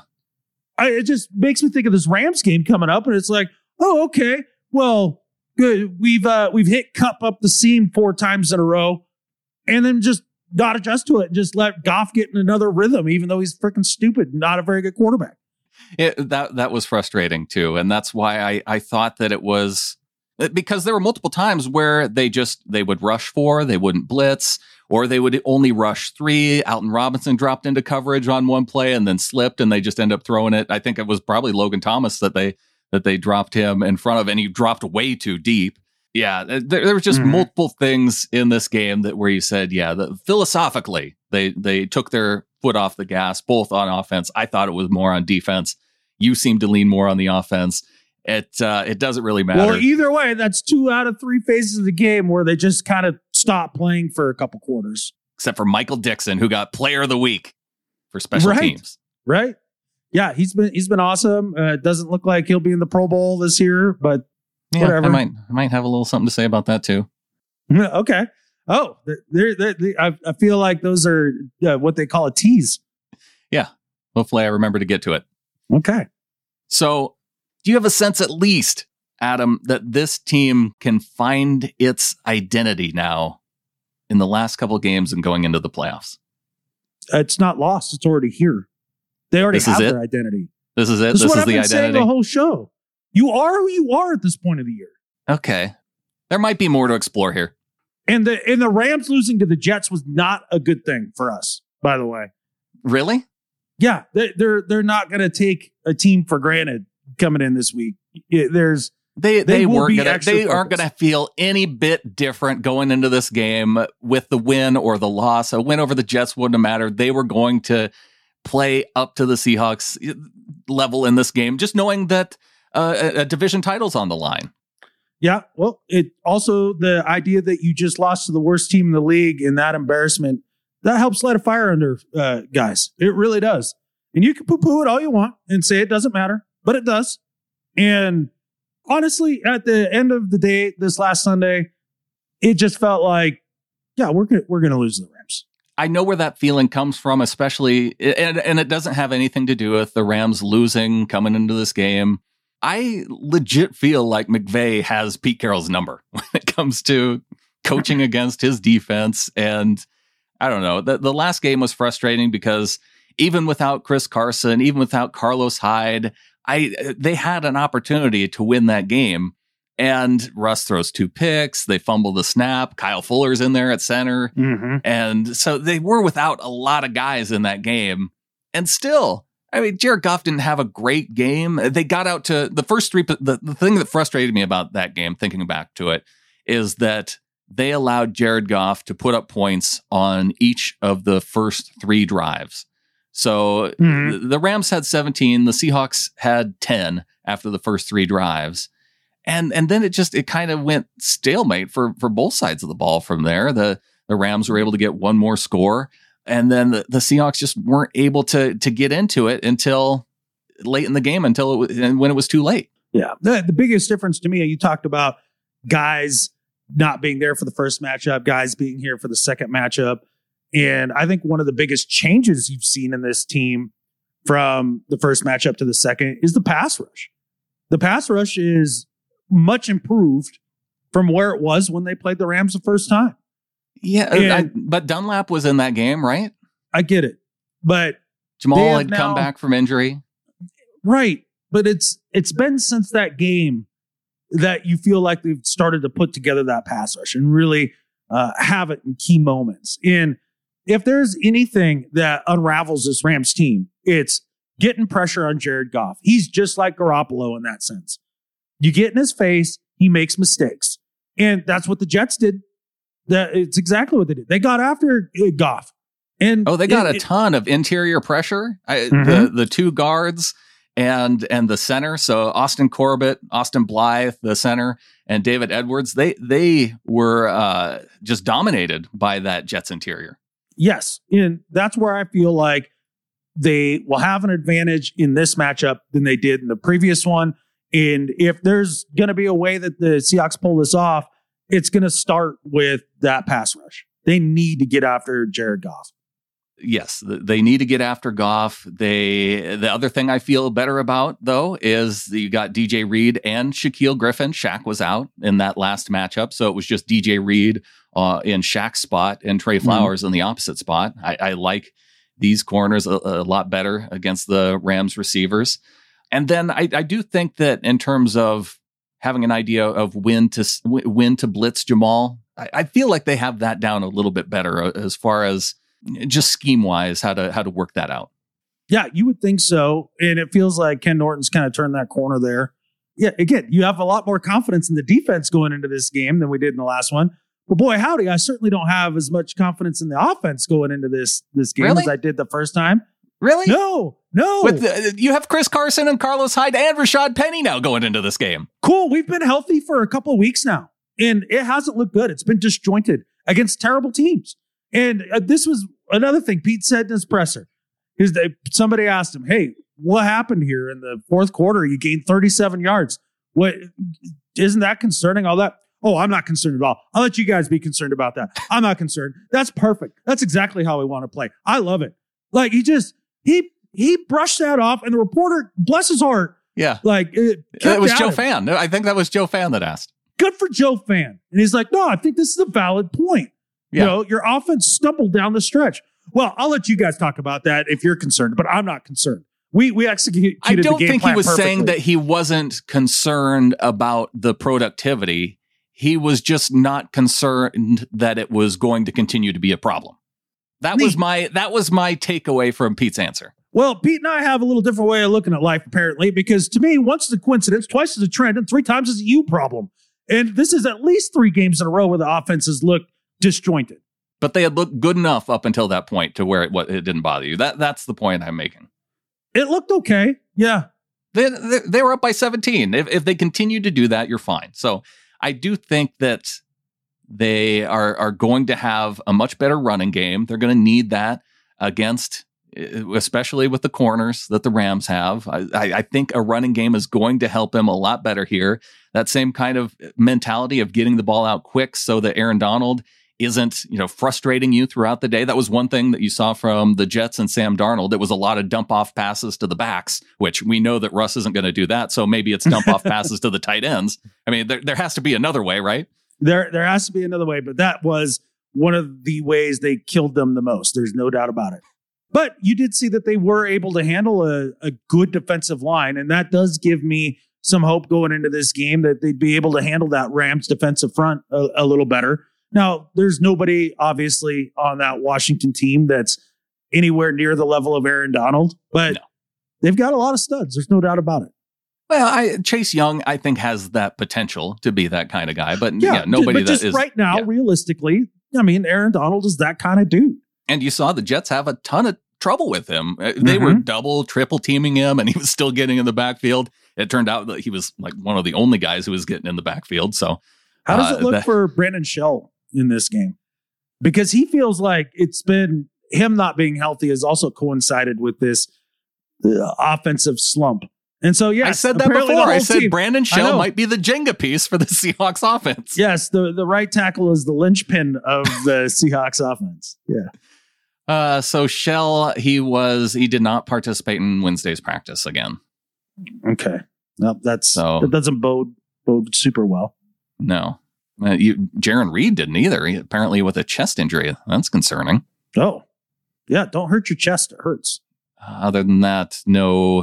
It just makes me think of this Rams game coming up, and it's like, oh, okay, well, good. We've hit Kupp up the seam 4 times in a row, and then just not adjust to it and just let Goff get in another rhythm, even though he's freaking stupid, not a very good quarterback.
That was frustrating too, and that's why I thought that it was because there were multiple times where they would rush 4, they wouldn't blitz. Or they would only rush 3. Alton Robinson dropped into coverage on 1 play and then slipped, and they just end up throwing it. I think it was probably Logan Thomas that they dropped him in front of, and he dropped way too deep. Yeah, there was just multiple things in this game where you said, philosophically, they took their foot off the gas, both on offense. I thought it was more on defense. You seem to lean more on the offense. It doesn't really matter.
Well, either way, that's 2 out of 3 phases of the game where they just kind of stopped playing for a couple quarters.
Except for Michael Dixon, who got Player of the Week for special teams.
Right. Yeah, he's been awesome. It doesn't look like he'll be in the Pro Bowl this year, but whatever.
I might have a little something to say about that too.
Okay. Oh, I feel like those are what they call a tease.
Yeah. Hopefully I remember to get to it.
Okay.
So, do you have a sense at least, Adam, that this team can find its identity now in the last couple of games and going into the playoffs?
It's not lost. It's already here. They already have their identity.
This is it?
This is what I've
the
been
identity?
saying the whole show. You are who you are at this point of the year.
Okay. There might be more to explore here.
And the Rams losing to the Jets was not a good thing for us, by the way.
Really?
Yeah. They're not going to take a team for granted coming in this week. They aren't going to feel
any bit different going into this game with the win or the loss. A win over the Jets wouldn't have mattered. They were going to play up to the Seahawks level in this game, just knowing that a division title's on the line.
Yeah, well, it also the idea that you just lost to the worst team in the league in that embarrassment, that helps light a fire under guys. It really does. And you can poo-poo it all you want and say it doesn't matter, but it does. And honestly, at the end of the day, this last Sunday, it just felt like, yeah, we're going to lose to the Rams.
I know where that feeling comes from, especially, and it doesn't have anything to do with the Rams losing coming into this game. I legit feel like McVay has Pete Carroll's number when it comes to coaching against his defense. And I don't know, the last game was frustrating because even without Chris Carson, even without Carlos Hyde, they had an opportunity to win that game. And Russ throws 2 picks. They fumble the snap. Kyle Fuller's in there at center. Mm-hmm. And so they were without a lot of guys in that game. And still, I mean, Jared Goff didn't have a great game. They got out to the first 3. The thing that frustrated me about that game, thinking back to it, is that they allowed Jared Goff to put up points on each of the first 3 drives. So the Rams had 17. The Seahawks had 10 after the first 3 drives. And then it kind of went stalemate for both sides of the ball from there. The Rams were able to get one more score, and then the Seahawks just weren't able to get into it until late in the game, when it was too late.
Yeah. The biggest difference to me, you talked about guys not being there for the first matchup, guys being here for the second matchup. And I think one of the biggest changes you've seen in this team from the first matchup to the second is the pass rush. The pass rush is much improved from where it was when they played the Rams the first time.
Yeah, but Dunlap was in that game, right?
I get it. But
Jamal had come back from injury.
Right. But it's been since that game that you feel like they've started to put together that pass rush and really have it in key moments. And if there's anything that unravels this Rams team, it's getting pressure on Jared Goff. He's just like Garoppolo in that sense. You get in his face, he makes mistakes. And that's what the Jets did. It's exactly what they did. They got after Goff. And
they got a ton of interior pressure. The two guards and the center. So Austin Corbett, Austin Blythe, the center, and David Edwards, they were just dominated by that Jets interior.
Yes. And that's where I feel like they will have an advantage in this matchup than they did in the previous one. And if there's going to be a way that the Seahawks pull this off, it's going to start with that pass rush. They need to get after Jared Goff.
Yes, they need to get after Goff. The other thing I feel better about, though, is that you got DJ Reed and Shaquille Griffin. Shaq was out in that last matchup, so it was just DJ Reed in Shaq's spot and Trey Flowers in the opposite spot. I like these corners a lot better against the Rams receivers. And then I do think that in terms of having an idea of when to blitz Jamal, I feel like they have that down a little bit better as far as just scheme wise, how to work that out.
Yeah, you would think so. And it feels like Ken Norton's kind of turned that corner there. Yeah, again, you have a lot more confidence in the defense going into this game than we did in the last one. But boy, howdy, I certainly don't have as much confidence in the offense going into this game as I did the first time.
Really?
No.
You have Chris Carson and Carlos Hyde and Rashad Penny now going into this game.
Cool. We've been healthy for a couple of weeks now, and it hasn't looked good. It's been disjointed against terrible teams. And this was another thing Pete said in his presser. Somebody asked him, hey, what happened here in the fourth quarter? You gained 37 yards. What isn't that concerning? All that? Oh, I'm not concerned at all. I'll let you guys be concerned about that. I'm not concerned. That's perfect. That's exactly how we want to play. I love it. Like he brushed that off, and the reporter, bless his heart.
Yeah.
Like
it was Joe Fan. I think that was Joe Fan that asked.
Good for Joe Fan. And he's like, no, I think this is a valid point. Yeah. You know, your offense stumbled down the stretch. Well, I'll let you guys talk about that if you're concerned, but I'm not concerned. We executed the game plan perfectly.
I don't think he was saying that he wasn't concerned about the productivity. He was just not concerned that it was going to continue to be a problem. That was my takeaway from Pete's answer.
Well, Pete and I have a little different way of looking at life, apparently, because to me, once is a coincidence, twice is a trend, and three times is a you problem. And this is at least 3 games in a row where the offenses look disjointed.
But they had looked good enough up until that point to where it didn't bother you. That's the point I'm making.
It looked okay. Yeah.
They were up by 17. If they continue to do that, you're fine. So I do think that they are going to have a much better running game. They're going to need that against, especially with the corners that the Rams have. I think a running game is going to help them a lot better here. That same kind of mentality of getting the ball out quick so that Aaron Donald isn't, frustrating you throughout the day. That was one thing that you saw from the Jets and Sam Darnold. It was a lot of dump off passes to the backs, which we know that Russ isn't going to do that. So maybe it's dump off passes to the tight ends. I mean, there has to be another way, right?
There has to be another way, but that was one of the ways they killed them the most. There's no doubt about it. But you did see that they were able to handle a good defensive line, and that does give me some hope going into this game that they'd be able to handle that Rams defensive front a little better. Now, there's nobody, obviously, on that Washington team that's anywhere near the level of Aaron Donald, but they've got a lot of studs. There's no doubt about it.
Well, Chase Young, I think, has that potential to be that kind of guy, but nobody
but just right now, realistically, I mean, Aaron Donald is that kind of dude.
And you saw the Jets have a ton of trouble with him. They were double, triple teaming him, and he was still getting in the backfield. it turned out that he was like one of the only guys who was getting in the backfield. So
how does it look for Brandon Shell in this game? Because he feels like it's been him not being healthy has also coincided with this offensive slump. And so, yeah,
I said that before. I said Brandon Shell might be the Jenga piece for the Seahawks offense.
Yes, the right tackle is the linchpin of the Seahawks offense. Yeah.
So Shell, he did not participate in Wednesday's practice again.
Okay. Nope, that doesn't bode super well.
No. Jaron Reed didn't either. He, apparently with a chest injury. That's concerning.
Oh. Yeah, don't hurt your chest. It hurts.
Other than that, no.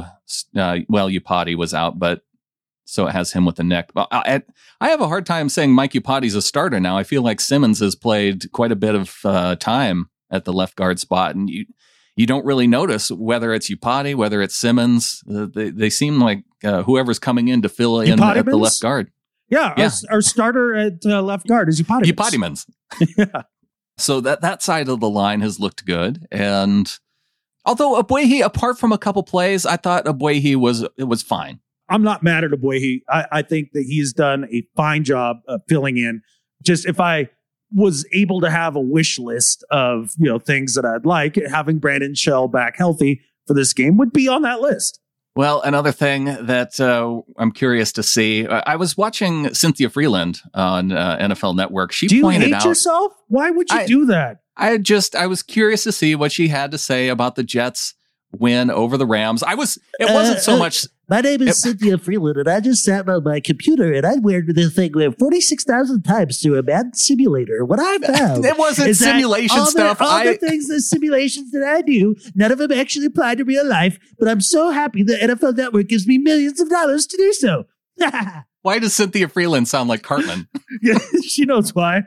Upati was out, but so it has him with the neck. I have a hard time saying Mike Upati's a starter now. I feel like Simmons has played quite a bit of time at the left guard spot, and you don't really notice whether it's Upati, whether it's Simmons. They seem like whoever's coming in to fill in at the left guard.
Yeah. Our starter at left guard is Upati.
Upatimans. Yeah. So that side of the line has looked good, and although Abwehi, apart from a couple plays, I thought Abwehi was fine.
I'm not mad at Abwehi. I think that he's done a fine job of filling in. Just if I was able to have a wish list of things that I'd like, having Brandon Shell back healthy for this game would be on that list.
Well, another thing that I'm curious to see, I was watching Cynthia Freeland on NFL Network. She pointed out,
hate yourself? Why would you do that?
I was curious to see what she had to say about the Jets win over the Rams. It wasn't so much.
My name is Cynthia Freeland, and I just sat on my computer and I went this thing 46,000 times through a Madden simulator. What I found
it wasn't simulation stuff.
All the things, the simulations that I do, none of them actually apply to real life. But I'm so happy the NFL Network gives me millions of dollars to do so.
Why does Cynthia Freeland sound like Cartman?
Yeah, she knows why.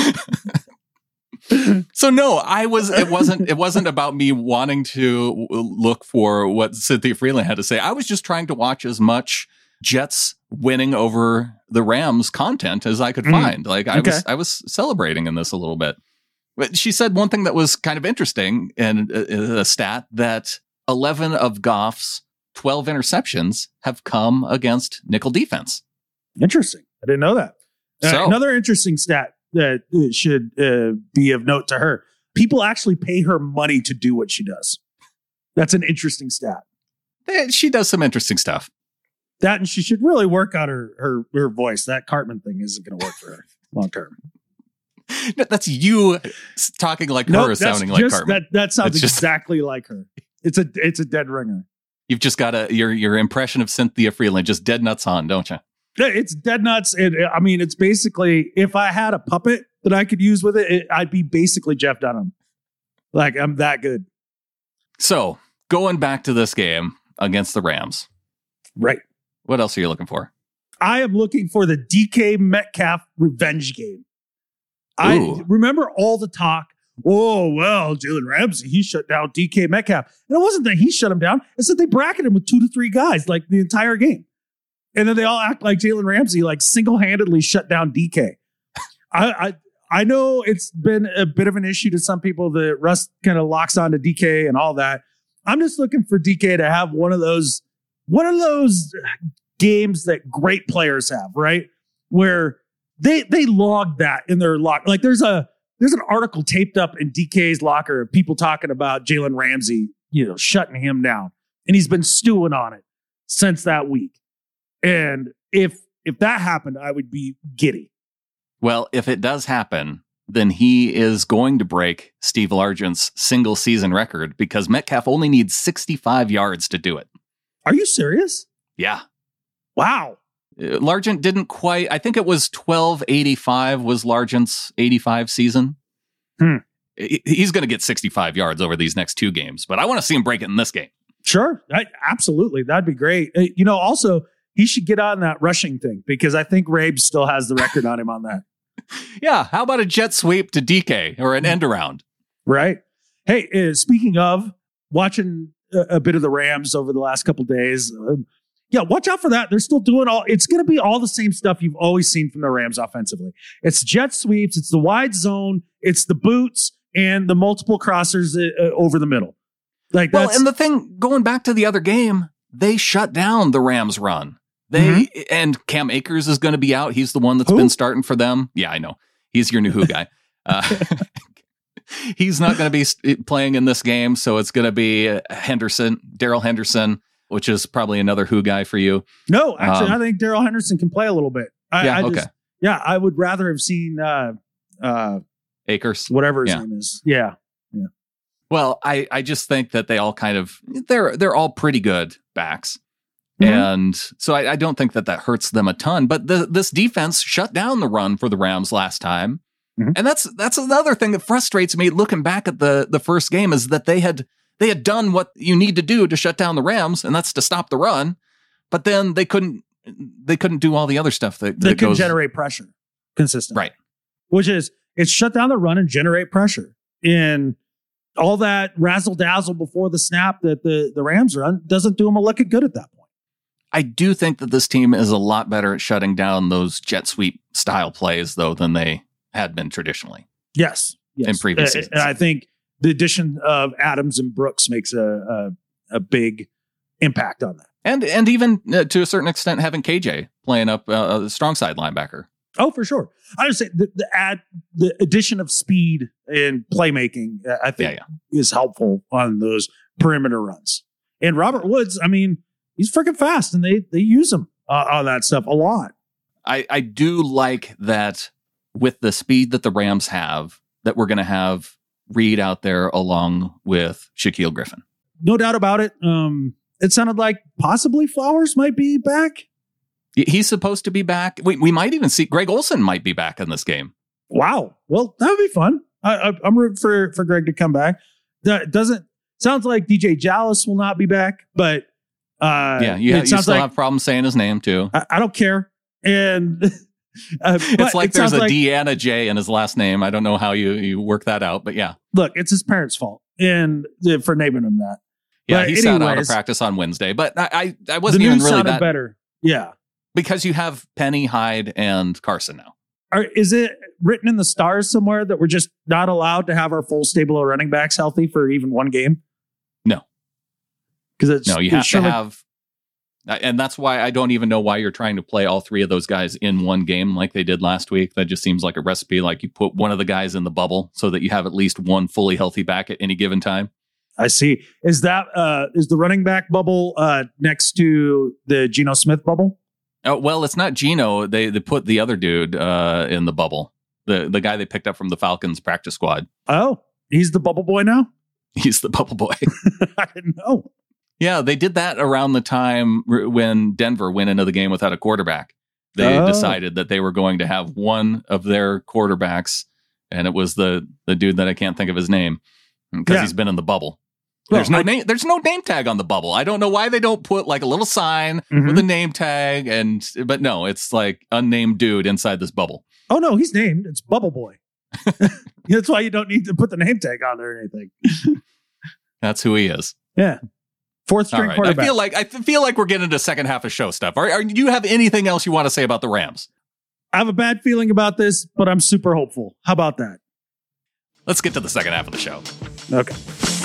So no, it wasn't about me wanting to look for what Cynthia Freeland had to say. I was just trying to watch as much Jets winning over the Rams content as I could find. Like I was celebrating in this a little bit. But she said one thing that was kind of interesting, and a stat that 11 of Goff's 12 interceptions have come against nickel defense.
Interesting. I didn't know that.
So,
another interesting stat that should be of note to her. People actually pay her money to do what she does. That's an interesting stat.
She does some interesting stuff.
That, and she should really work on her voice. That Cartman thing isn't going to work for her long term.
That's you talking like her or sounding like Cartman.
That sounds exactly like her. It's a dead ringer.
You've just got your impression of Cynthia Freeland just dead nuts on, don't you?
It's dead nuts. It's basically, if I had a puppet that I could use with it, I'd be basically Jeff Dunham. Like, I'm that good.
So, going back to this game against the Rams.
Right.
What else are you looking for?
I am looking for the DK Metcalf revenge game.
Ooh.
I remember all the talk. Oh, well, Jalen Ramsey, he shut down DK Metcalf. And it wasn't that he shut him down. It's that they bracketed him with 2 to 3 guys like the entire game. And then they all act like Jalen Ramsey like single-handedly shut down DK. I know it's been a bit of an issue to some people that Russ kind of locks onto DK and all that. I'm just looking for DK to have one of those games that great players have, right? Where they log that in their lock. Like there's an article taped up in DK's locker of people talking about Jalen Ramsey, shutting him down. And he's been stewing on it since that week. And if that happened, I would be giddy.
Well, if it does happen, then he is going to break Steve Largent's single season record because Metcalf only needs 65 yards to do it.
Are you serious?
Yeah.
Wow.
Largent didn't quite, I think it was 1285 was Largent's 85 season. He's going to get 65 yards over these next 2 games, but I want to see him break it in this game.
Sure. Absolutely. That'd be great. Also, he should get on that rushing thing because I think Rabe still has the record on him on that.
Yeah. How about a jet sweep to DK or an end around?
Right. Hey, speaking of watching a bit of the Rams over the last couple of days. Watch out for that. They're still doing it's going to be all the same stuff you've always seen from the Rams offensively. It's jet sweeps. It's the wide zone. It's the boots and the multiple crossers over the middle. And
the thing, going back to the other game, they shut down the Rams run. And Cam Akers is going to be out. He's the one that's been starting for them. Yeah, I know. He's your new Who guy. He's not going to be playing in this game, so it's going to be Darrell Henderson, which is probably another Who guy for you.
No, actually, I think Darrell Henderson can play a little bit.
Okay.
I would rather have seen
Akers,
whatever his name is. Yeah.
Well, I just think that they all kind of they're all pretty good backs.
Mm-hmm.
And so I don't think that hurts them a ton. But this defense shut down the run for the Rams last time. Mm-hmm. And that's another thing that frustrates me looking back at the first game is that they had done what you need to do to shut down the Rams, and that's to stop the run. But then they couldn't do all the other stuff that
can generate pressure consistently.
Right.
Which is it's shut down the run and generate pressure. And all that razzle dazzle before the snap that the Rams run doesn't do them a lick of good at that point.
I do think that this team is a lot better at shutting down those jet sweep style plays, though, than they had been traditionally.
Yes.
In previous seasons.
And I think the addition of Adams and Brooks makes a big impact on that.
And even to a certain extent, having KJ playing up a strong side linebacker.
Oh, for sure. I would say the addition of speed and playmaking, I think, is helpful on those perimeter runs. And Robert Woods, I mean, he's freaking fast, and they use him on that stuff a lot.
I do like that with the speed that the Rams have, that we're going to have Reed out there along with Shaquille Griffin.
No doubt about it. It sounded like possibly Flowers might be back.
He's supposed to be back. We might even see Greg Olsen might be back in this game.
Wow. Well, that would be fun. I'm rooting for Greg to come back. Sounds like DJ Jallis will not be back, but
you still have problems saying his name too.
I don't care. And
it's like there's a Deanna J in his last name. I don't know how you work that out, but yeah.
Look, it's his parents' fault and for naming him that.
Yeah, he sat out of practice on Wednesday, but I wasn't even really that
better. Yeah.
Because you have Penny, Hyde, and Carson now.
Is it written in the stars somewhere that we're just not allowed to have our full stable of running backs healthy for even one game?
No.
Because
you have to have, and that's why I don't even know why you're trying to play all three of those guys in one game like they did last week. That just seems like a recipe. Like you put one of the guys in the bubble so that you have at least one fully healthy back at any given time.
I see. Is that is the running back bubble next to the Geno Smith bubble?
Oh, well, it's not Geno. They put the other dude in the bubble. The guy they picked up from the Falcons practice squad.
Oh, he's the bubble boy now?
He's the bubble boy.
I didn't know.
Yeah, they did that around the time when Denver went into the game without a quarterback. They decided that they were going to have one of their quarterbacks, and it was the dude that I can't think of his name because he's been in the bubble. There's no name tag on the bubble. I don't know why they don't put like a little sign with a name tag, but no, it's like unnamed dude inside this bubble.
Oh no, he's named. It's Bubble Boy. That's why you don't need to put the name tag on there or anything.
That's who he is.
Yeah. Fourth string quarterback.
I feel like we're getting into second half of show stuff. Do you have anything else you want to say about the Rams?
I have a bad feeling about this, but I'm super hopeful. How about that?
Let's get to the second half of the show.
Okay.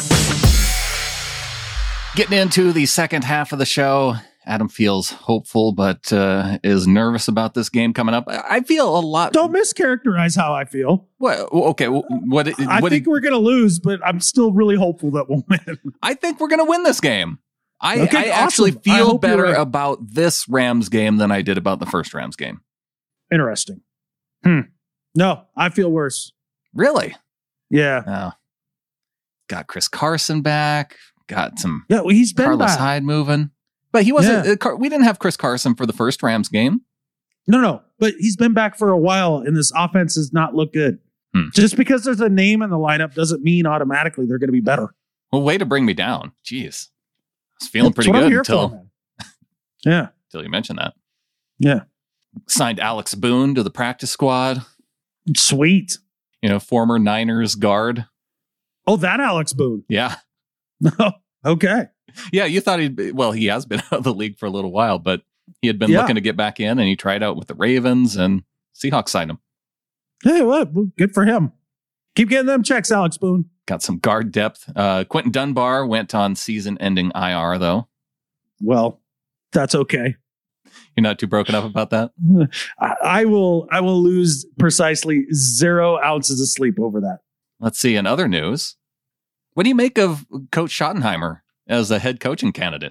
Getting into the second half of the show, Adam feels hopeful, but is nervous about this game coming up. I feel a lot.
Don't mischaracterize how I feel.
Well, okay.
I think we're going to lose, but I'm still really hopeful that we'll win.
I think we're going to win this game. I actually feel better about this Rams game than I did about the first Rams game.
Interesting. No, I feel worse.
Really?
Yeah.
Oh. Got Chris Carson back. Got some
he's been
Carlos
back.
Hyde moving. But he wasn't. We didn't have Chris Carson for the first Rams game.
No. But he's been back for a while, and this offense does not look good. Just because there's a name in the lineup doesn't mean automatically they're going to be better.
Well, way to bring me down. Jeez. I was feeling pretty good until you mentioned that.
Yeah.
Signed Alex Boone to the practice squad.
Sweet.
Former Niners guard.
Oh, that Alex Boone.
Yeah.
Okay.
Yeah, you thought he has been out of the league for a little while, but he had been looking to get back in, and he tried out with the Ravens, and Seahawks signed him.
Hey, well, good for him. Keep getting them checks, Alex Boone.
Got some guard depth. Quentin Dunbar went on season-ending IR, though.
Well, that's okay.
You're not too broken up about that?
I will lose precisely 0 ounces of sleep over that.
Let's see. In other news, what do you make of Coach Schottenheimer as a head coaching candidate?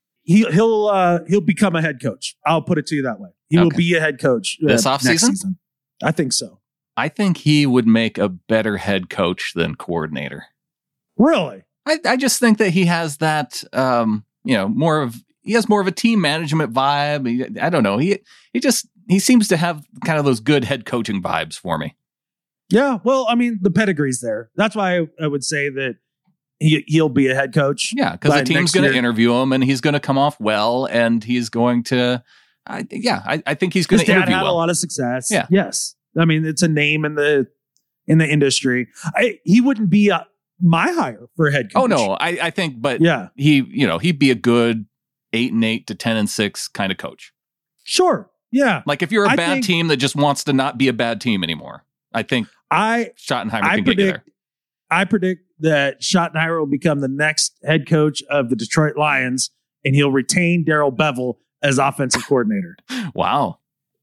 He'll become a head coach. I'll put it to you that way. He will be a head coach
this
next
offseason?
season. I think so.
I think he would make a better head coach than coordinator.
Really?
I just think that he has that, he has more of a team management vibe. I don't know. He seems to have kind of those good head coaching vibes for me.
Yeah. Well, I mean, the pedigree's there. That's why I would say that he'll be a head coach.
Yeah, because the team's going to interview him, and he's going to come off well, and he's going to. I think he's going to interview
had
well.
a lot of success.
Yeah.
Yes. I mean, it's a name in the industry. He wouldn't be my hire for a head coach.
Oh no, I think, but
yeah,
he'd be a good 8-8 to 10-6 kind of coach.
Sure. Yeah.
Like if you're a bad team that just wants to not be a bad team anymore, I think Schottenheimer can get you there.
I predict that Schottenheimer will become the next head coach of the Detroit Lions, and he'll retain Darrell Bevell as offensive coordinator.
Wow.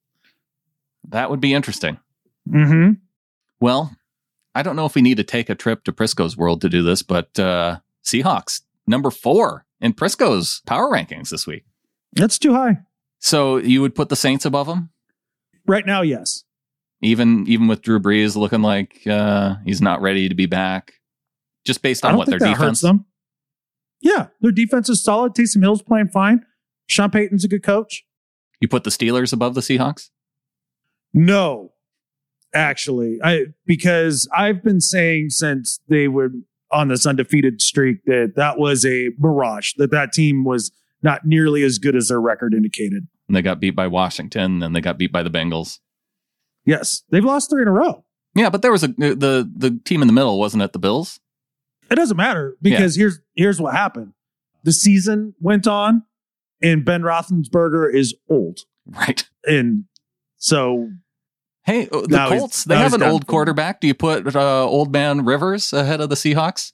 That would be interesting.
Mm-hmm.
Well, I don't know if we need to take a trip to Prisco's world to do this, but Seahawks, number 4 in Prisco's power rankings this week.
That's too high.
So you would put the Saints above them?
Right now, yes.
Even with Drew Brees looking like he's not ready to be back, just based on what their defense
hurts them. Yeah, their defense is solid. Taysom Hill's playing fine. Sean Payton's a good coach.
You put the Steelers above the Seahawks?
No, actually, because I've been saying since they were on this undefeated streak that was a mirage. That team was not nearly as good as their record indicated.
And they got beat by Washington, and they got beat by the Bengals.
Yes, they've lost 3 in a row.
Yeah, but there was the team in the middle, wasn't it? The Bills.
It doesn't matter because here's what happened. The season went on, and Ben Roethlisberger is old,
right?
And so,
hey, the Colts, they have an old quarterback. Do you put old man Rivers ahead of the Seahawks?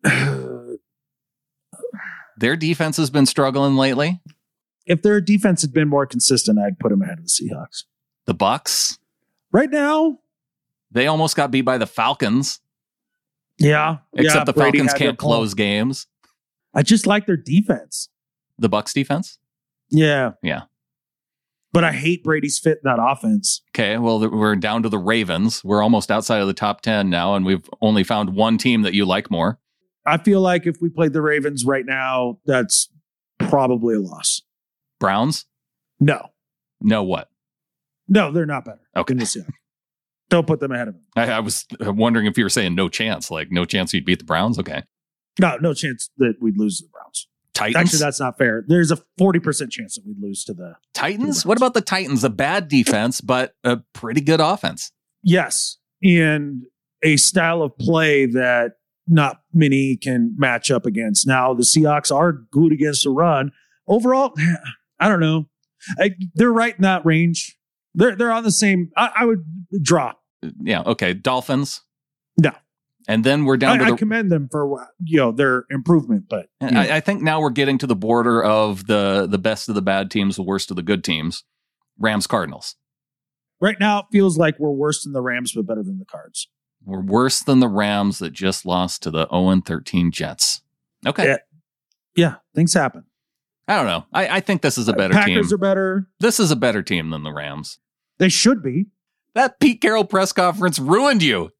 Their defense has been struggling lately.
If their defense had been more consistent, I'd put them ahead of the Seahawks.
The Bucs,
right now,
they almost got beat by the Falcons.
Yeah.
Except the Falcons can't close games.
I just like their defense.
The Bucs defense?
Yeah.
Yeah.
But I hate Brady's fit in that offense.
Okay, well, we're down to the Ravens. We're almost outside of the top 10 now, and we've only found one team that you like more.
I feel like if we played the Ravens right now, that's probably a loss.
Browns?
No.
No what?
No, they're not better.
Okay.
Don't put them ahead of them.
I was wondering if you were saying no chance, like no chance you'd beat the Browns. Okay.
No chance that we'd lose to the Browns.
Titans?
Actually, that's not fair. There's a 40% chance that we'd lose to the
Titans. What about the Titans? A bad defense, but a pretty good offense.
Yes. And a style of play that not many can match up against. Now, the Seahawks are good against the run. Overall, I don't know. They're right in that range. They're on the same. I would draw.
Yeah. Okay. Dolphins.
No.
And then we're down to
I commend them for their improvement, but
I think now we're getting to the border of the best of the bad teams, the worst of the good teams. Rams, Cardinals.
Right now, it feels like we're worse than the Rams, but better than the Cards.
We're worse than the Rams that just lost to the 0-13 Jets. Okay.
Yeah, things happen.
I don't know. I think this is a better team.
Packers are better.
This is a better team than the Rams.
They should be.
That Pete Carroll press conference ruined you.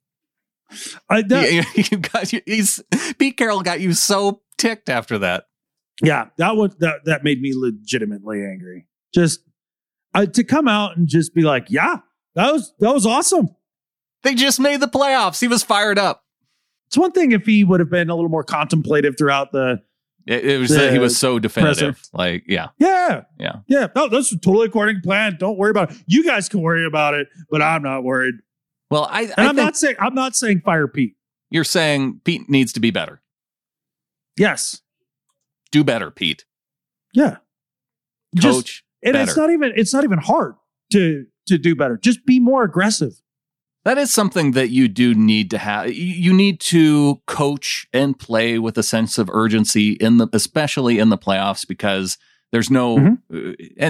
Pete Carroll got you so ticked after that.
Yeah, that made me legitimately angry. Just to come out and just be like, yeah, that was awesome.
They just made the playoffs. He was fired up.
It's one thing if he would have been a little more contemplative throughout the.
It was that he was so definitive. Like, yeah.
No, that's totally according to plan. Don't worry about it. You guys can worry about it, but I'm not worried.
Well,
I'm not saying fire Pete.
You're saying Pete needs to be better.
Yes.
Do better, Pete.
Yeah.
Coach.
It's not even hard to do better. Just be more aggressive.
That is something that you do need to have. You need to coach and play with a sense of urgency especially in the playoffs, because there's no, and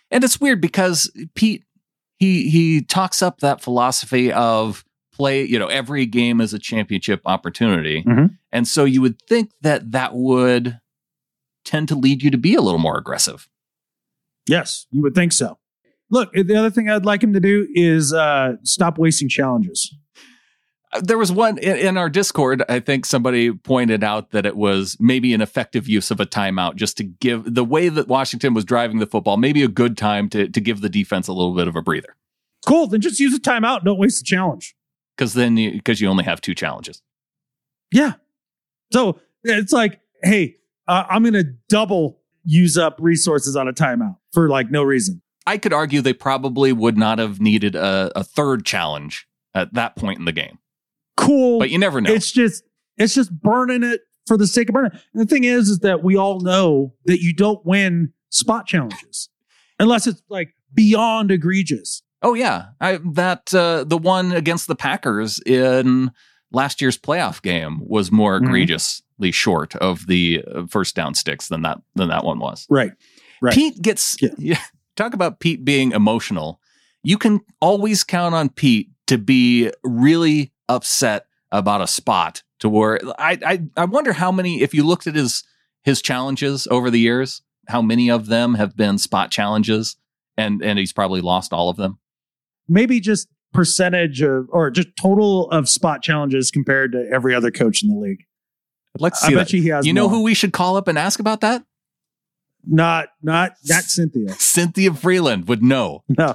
And it's weird because Pete, he talks up that philosophy of play, every game is a championship opportunity.
Mhm.
And so you would think that would tend to lead you to be a little more aggressive.
Yes, you would think so. Look, the other thing I'd like him to do is stop wasting challenges.
There was one in our Discord. I think somebody pointed out that it was maybe an effective use of a timeout just to give the way that Washington was driving the football, maybe a good time to give the defense a little bit of a breather.
Cool. Then just use a timeout. Don't waste the challenge.
Because you only have 2 challenges.
Yeah. So it's like, hey, I'm going to double use up resources on a timeout for like no reason.
I could argue they probably would not have needed a third challenge at that point in the game.
Cool.
But you never know.
It's just burning it for the sake of burning it. And the thing is that we all know that you don't win spot challenges unless it's like beyond egregious.
Oh yeah, the one against the Packers in last year's playoff game was more egregiously short of the first down sticks than that one was.
Right.
Pete gets talk about Pete being emotional. You can always count on Pete to be really upset about a spot to where I wonder how many, if you looked at his challenges over the years, how many of them have been spot challenges, and he's probably lost all of them.
Maybe just percentage or just total of spot challenges compared to every other coach in the league.
I'd like to see
I bet he has.
You know who we should call up and ask about that?
Not Cynthia.
Cynthia Freeland would know.
No.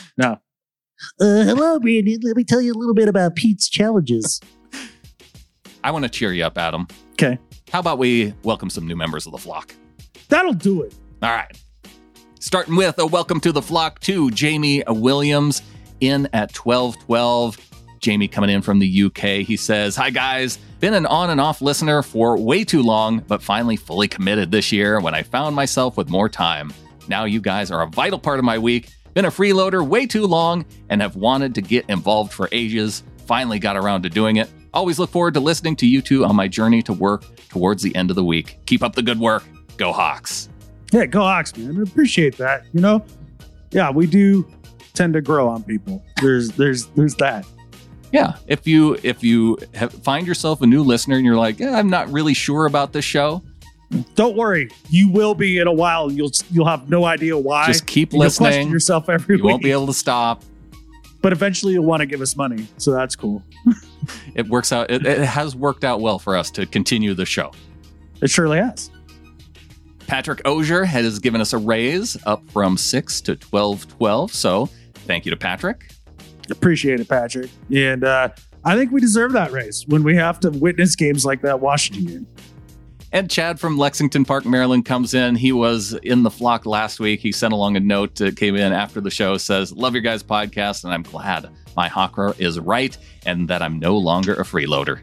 Hello, Brandon. Let me tell you a little bit about Pete's challenges.
I want to cheer you up, Adam.
Okay.
How about we welcome some new members of the flock?
That'll do it.
All right. Starting with a welcome to the flock to Jamie Williams in at 1212. Jamie coming in from the UK. He says, "Hi guys, been an on and off listener for way too long, but finally fully committed this year when I found myself with more time. Now you guys are a vital part of my week. Been a freeloader way too long and have wanted to get involved for ages. Finally got around to doing it. Always look forward to listening to you two on my journey to work towards the end of the week. Keep up the good work. Go Hawks."
Yeah, go Hawks, man. I appreciate that. Yeah, we do tend to grow on people. There's that.
Yeah, if you find yourself a new listener and you're like, I'm not really sure about this show,
don't worry. You will be in a while. You'll have no idea why.
Just keep
You'll
listening.
question yourself every week.
You won't be able to stop.
But eventually you'll want to give us money. So that's cool.
It works out. It has worked out well for us to continue the show.
It surely has.
Patrick Osier has given us a raise up from 6 to 1212. So thank you to Patrick.
Appreciate it, Patrick. And I think we deserve that raise when we have to witness games like that Washington game.
And Chad from Lexington Park, Maryland comes in. He was in the flock last week. He sent along a note that came in after the show, says, "Love your guys' podcast, and I'm glad my Hawkra is right and that I'm no longer a freeloader."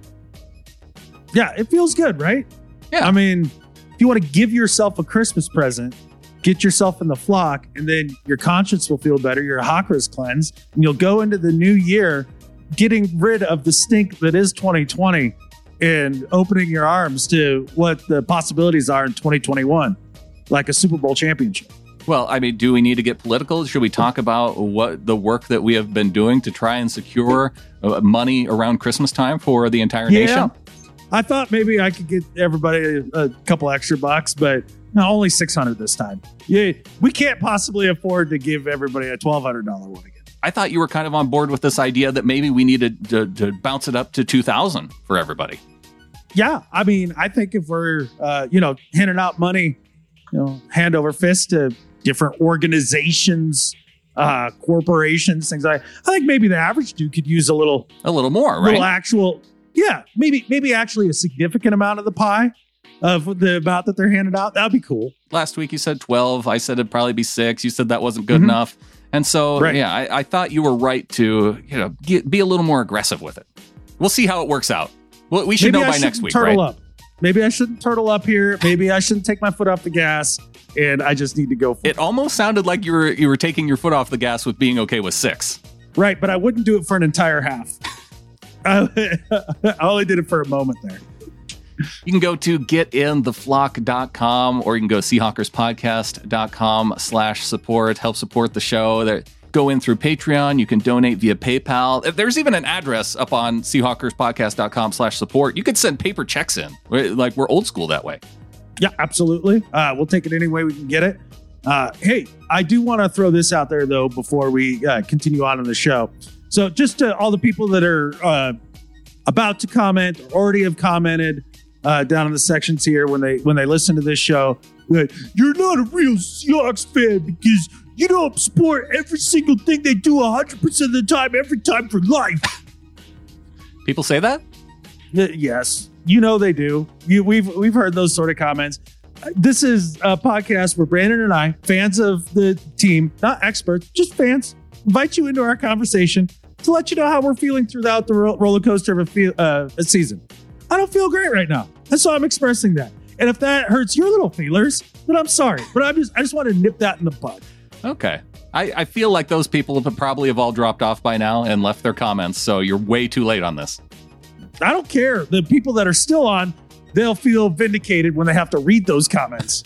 Yeah, it feels good, right?
Yeah.
I mean, if you want to give yourself a Christmas present, get yourself in the flock, and then your conscience will feel better. Your Hawkra is cleansed, and you'll go into the new year getting rid of the stink that is 2020 and opening your arms to what the possibilities are in 2021, like a Super Bowl championship.
Well, I mean, do we need to get political? Should we talk about what the work that we have been doing to try and secure money around Christmas time for the entire nation?
I thought maybe I could get everybody a couple extra bucks, but no, only $600 this time. Yeah, we can't possibly afford to give everybody a $1,200 one again.
I thought you were kind of on board with this idea that maybe we needed to bounce it up to $2,000 for everybody.
Yeah, I mean, I think if we're handing out money, hand over fist to different organizations, corporations, things like that, I think maybe the average dude could use a little
more, right?
Little actual, maybe actually a significant amount of the pie of the amount that they're handing out. That'd be cool.
Last week you said 12. I said it'd probably be 6. You said that wasn't good enough. And so, I thought you were right to, be a little more aggressive with it. We'll see how it works out. Well, we should know by next week, right?
Up. Maybe I shouldn't turtle up here. Maybe I shouldn't take my foot off the gas, and I just need to go for it.
It almost sounded like you were taking your foot off the gas with being okay with 6.
Right, but I wouldn't do it for an entire half. I only did it for a moment there.
You can go to getintheflock.com or you can go to seahawkerspodcast.com/support. Help support the show. Go in through Patreon. You can donate via PayPal. There's even an address up on seahawkerspodcast.com/support. You could send paper checks in. Like, we're old school that way.
Yeah, absolutely. We'll take it any way we can get it. Hey, I do want to throw this out there, though, before we continue on in the show. So just to all the people that are about to comment or already have commented down in the sections here when they listen to this show, like, you're not a real Seahawks fan because you don't support every single thing they do 100% of the time, every time for life.
People say that?
Yes, you know they do. We've heard those sort of comments. This is a podcast where Brandon and I, fans of the team, not experts, just fans, invite you into our conversation to let you know how we're feeling throughout the roller coaster of a season. I don't feel great right now, and so I'm expressing that. And if that hurts your little feelers, then I'm sorry. But I just want to nip that in the bud.
Okay. I feel like those people have probably all dropped off by now and left their comments, so you're way too late on this.
I don't care. The people that are still on, they'll feel vindicated when they have to read those comments.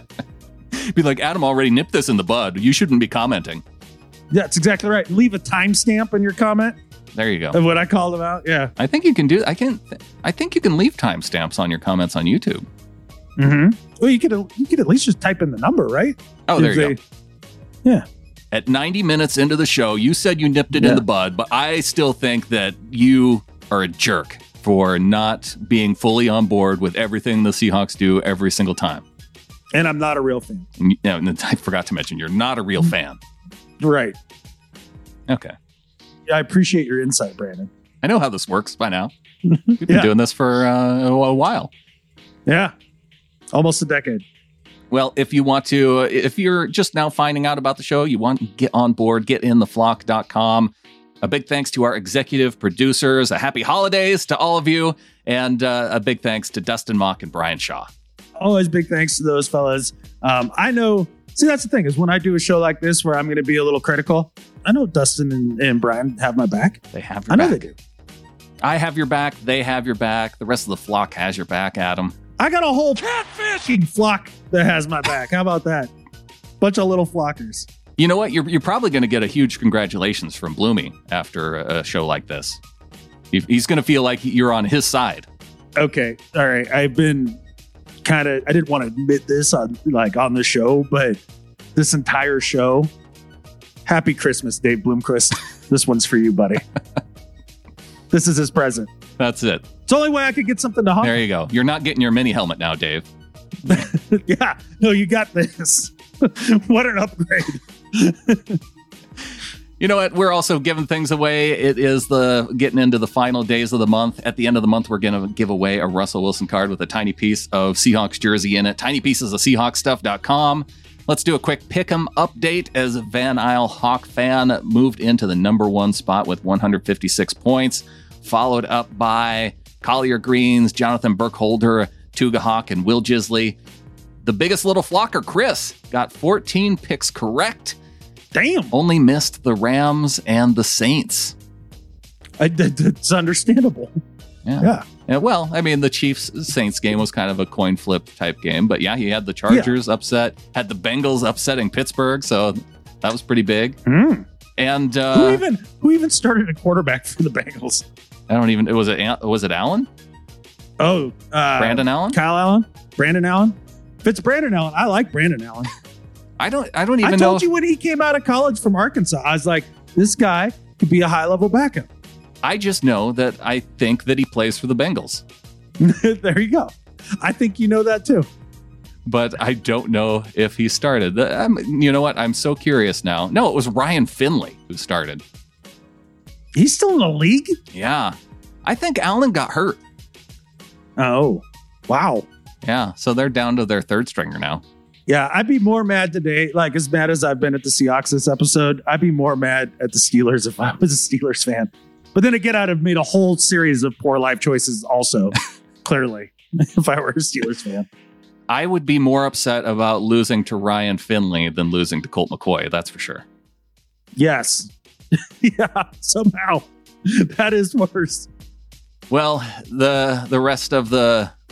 Be like, Adam already nipped this in the bud. You shouldn't be commenting.
That's exactly right. Leave a timestamp in your comment.
There you go.
Of what I called them out. Yeah.
I think you can do. I think you can leave timestamps on your comments on YouTube.
Mm-hmm. Well, you could at least just type in the number, right?
Oh, there you go.
Yeah.
At 90 minutes into the show, you said you nipped it in the bud, but I still think that you are a jerk for not being fully on board with everything the Seahawks do every single time.
And I'm not a real fan.
And I forgot to mention, you're not a real fan.
Right.
Okay.
I appreciate your insight, Brandon.
I know how this works by now. We've been doing this for a while.
Yeah. Almost a decade.
Well, if you're just now finding out about the show, you want to get on board, getintheflock.com. A big thanks to our executive producers. A happy holidays to all of you. And a big thanks to Dustin Mock and Brian Shaw.
Always big thanks to those fellas. I know. See, that's the thing is when I do a show like this where I'm going to be a little critical, I know Dustin and Brian have my back.
They have your back.
I know they do.
I have your back. They have your back. The rest of the flock has your back, Adam.
I got a whole catfishing flock that has my back. How about that? Bunch of little flockers.
You know what? You're probably going to get a huge congratulations from Bloomy after a show like this. He's going to feel like you're on his side.
Okay. All right. I've been I didn't want to admit this on the show, but this entire show, happy Christmas, Dave Bloomquist. This one's for you, buddy. This is his present.
That's it.
It's the only way I could get something to hung.
There you go. You're not getting your mini helmet now, Dave.
Yeah. No, you got this. What an upgrade.
You know what? We're also giving things away. It is getting into the final days of the month. At the end of the month, we're going to give away a Russell Wilson card with a tiny piece of Seahawks jersey in it. Tiny pieces of Seahawksstuff.com. Let's do a quick pick'em update as Van Isle Hawk fan moved into the number one spot with 156 points, followed up by Collier Greens, Jonathan Burkholder, Tuga Hawk, and Will Gisley. The biggest little flocker, Chris, got 14 picks correct.
Damn.
Only missed the Rams and the Saints.
It's understandable.
Yeah. Well, I mean, the Chiefs-Saints game was kind of a coin flip type game, but yeah, he had the Chargers upset, had the Bengals upsetting Pittsburgh, so that was pretty big.
Mm.
And
who even started a quarterback for the Bengals?
Was it Allen?
Oh,
Brandon Allen?
Kyle Allen? Brandon Allen? If it's Brandon Allen, I like Brandon Allen.
I don't even know.
I told you when he came out of college from Arkansas, I was like, this guy could be a high-level backup.
I just know that I think that he plays for the Bengals.
There you go. I think you know that too.
But I don't know if he started. You know what? I'm so curious now. No, it was Ryan Finley who started.
He's still in the league?
Yeah. I think Allen got hurt.
Oh, wow.
Yeah, so they're down to their third stringer now.
Yeah, I'd be more mad today, like as mad as I've been at the Seahawks this episode. I'd be more mad at the Steelers if I was a Steelers fan. But then again, I'd have made a whole series of poor life choices also, clearly, if I were a Steelers fan.
I would be more upset about losing to Ryan Finley than losing to Colt McCoy, that's for sure.
Yes. Yeah, somehow. That is worse.
Well, the rest of the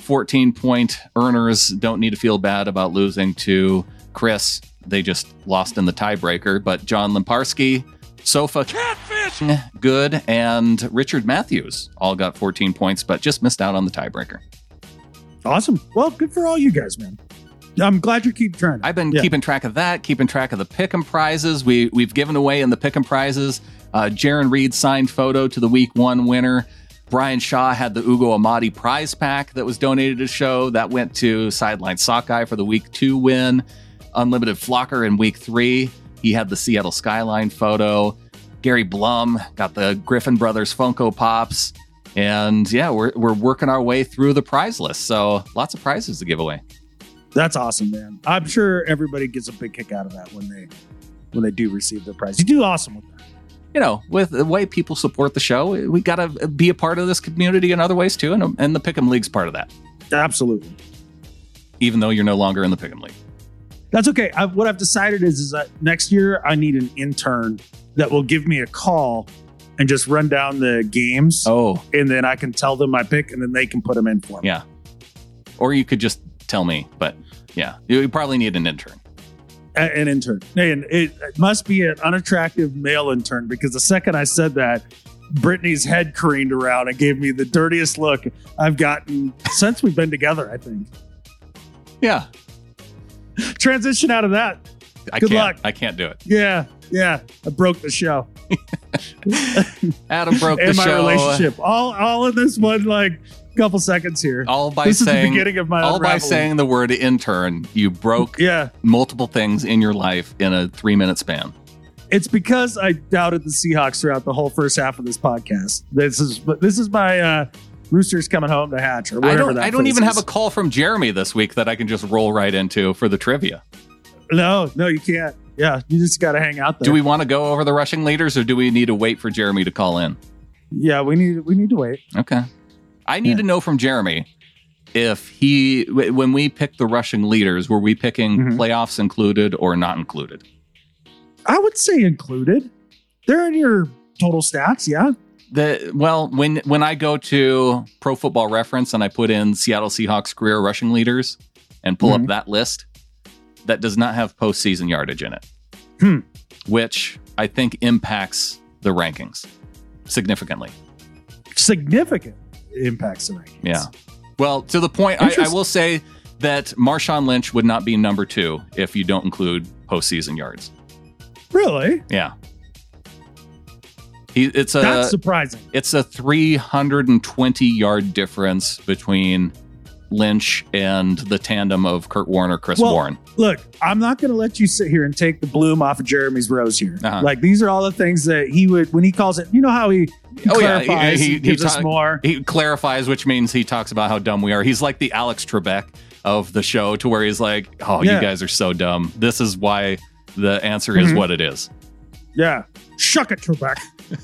14-point earners don't need to feel bad about losing to Chris. They just lost in the tiebreaker. But John Limparski, Sofa Catfish, Good, and Richard Matthews all got 14 points, but just missed out on the tiebreaker.
Awesome. Well, good for all you guys, man. I'm glad you keep trying.
I've been keeping track of that, keeping track of the Pick'em prizes. We've given away in the Pick'em prizes Jaron Reed signed photo to the Week 1 winner. Brian Shaw had the Ugo Amadi prize pack that was donated to the show. That went to Sideline Sockeye for the Week 2 win. Unlimited Flocker in Week 3. He had the Seattle Skyline photo. Gary Blum got the Griffin Brothers Funko Pops. And yeah, we're working our way through the prize list. So lots of prizes to give away.
That's awesome, man. I'm sure everybody gets a big kick out of that when they do receive their prize. You do awesome with that.
You know, with the way people support the show, we got to be a part of this community in other ways too. And the Pick'em League's part of that.
Absolutely.
Even though you're no longer in the Pick'em League.
That's okay. What I've decided is that next year I need an intern that will give me a call and just run down the games.
Oh.
And then I can tell them my pick and then they can put them in for me.
Yeah. Or you could just tell me, but yeah, you probably need an intern.
An intern. And it must be an unattractive male intern because the second I said that, Brittany's head careened around and gave me the dirtiest look I've gotten since we've been together, I think.
Yeah.
Transition out of that. Good luck.
I can't do it.
Yeah. I broke the show.
Adam broke the
and my
show.
Relationship. All in this one, couple seconds here.
All by
this
saying
is the beginning of my
all by
unraveling.
saying the word intern, you broke multiple things in your life in a 3-minute span.
It's because I doubted the Seahawks throughout the whole first half of this podcast. This is my Roosters coming home to hatch or whatever.
I don't even have a call from Jeremy this week that I can just roll right into for the trivia.
No, you can't. Yeah, you just got to hang out there.
Do we want to go over the rushing leaders or do we need to wait for Jeremy to call in?
Yeah, we need to wait.
Okay. I need to know from Jeremy if when we picked the rushing leaders, were we picking playoffs included or not included?
I would say included. They're in your total stats, yeah.
When I go to Pro Football Reference and I put in Seattle Seahawks career rushing leaders and pull up that list, that does not have postseason yardage in it, which I think impacts the rankings significantly.
Significant impacts the rankings.
Yeah. Well, to the point, I will say that Marshawn Lynch would not be number 2 if you don't include postseason yards.
Really?
Yeah.
That's surprising.
It's a 320-yard difference between Lynch and the tandem of Kurt Warner, Chris Warren.
Look, I'm not going to let you sit here and take the bloom off of Jeremy's rose here. These are all the things that he would, when he calls it, you know how he clarifies, he gives us more.
He clarifies, which means he talks about how dumb we are. He's like the Alex Trebek of the show, to where he's like, you guys are so dumb. This is why the answer is what it is.
Yeah. Shuck it, Trebek.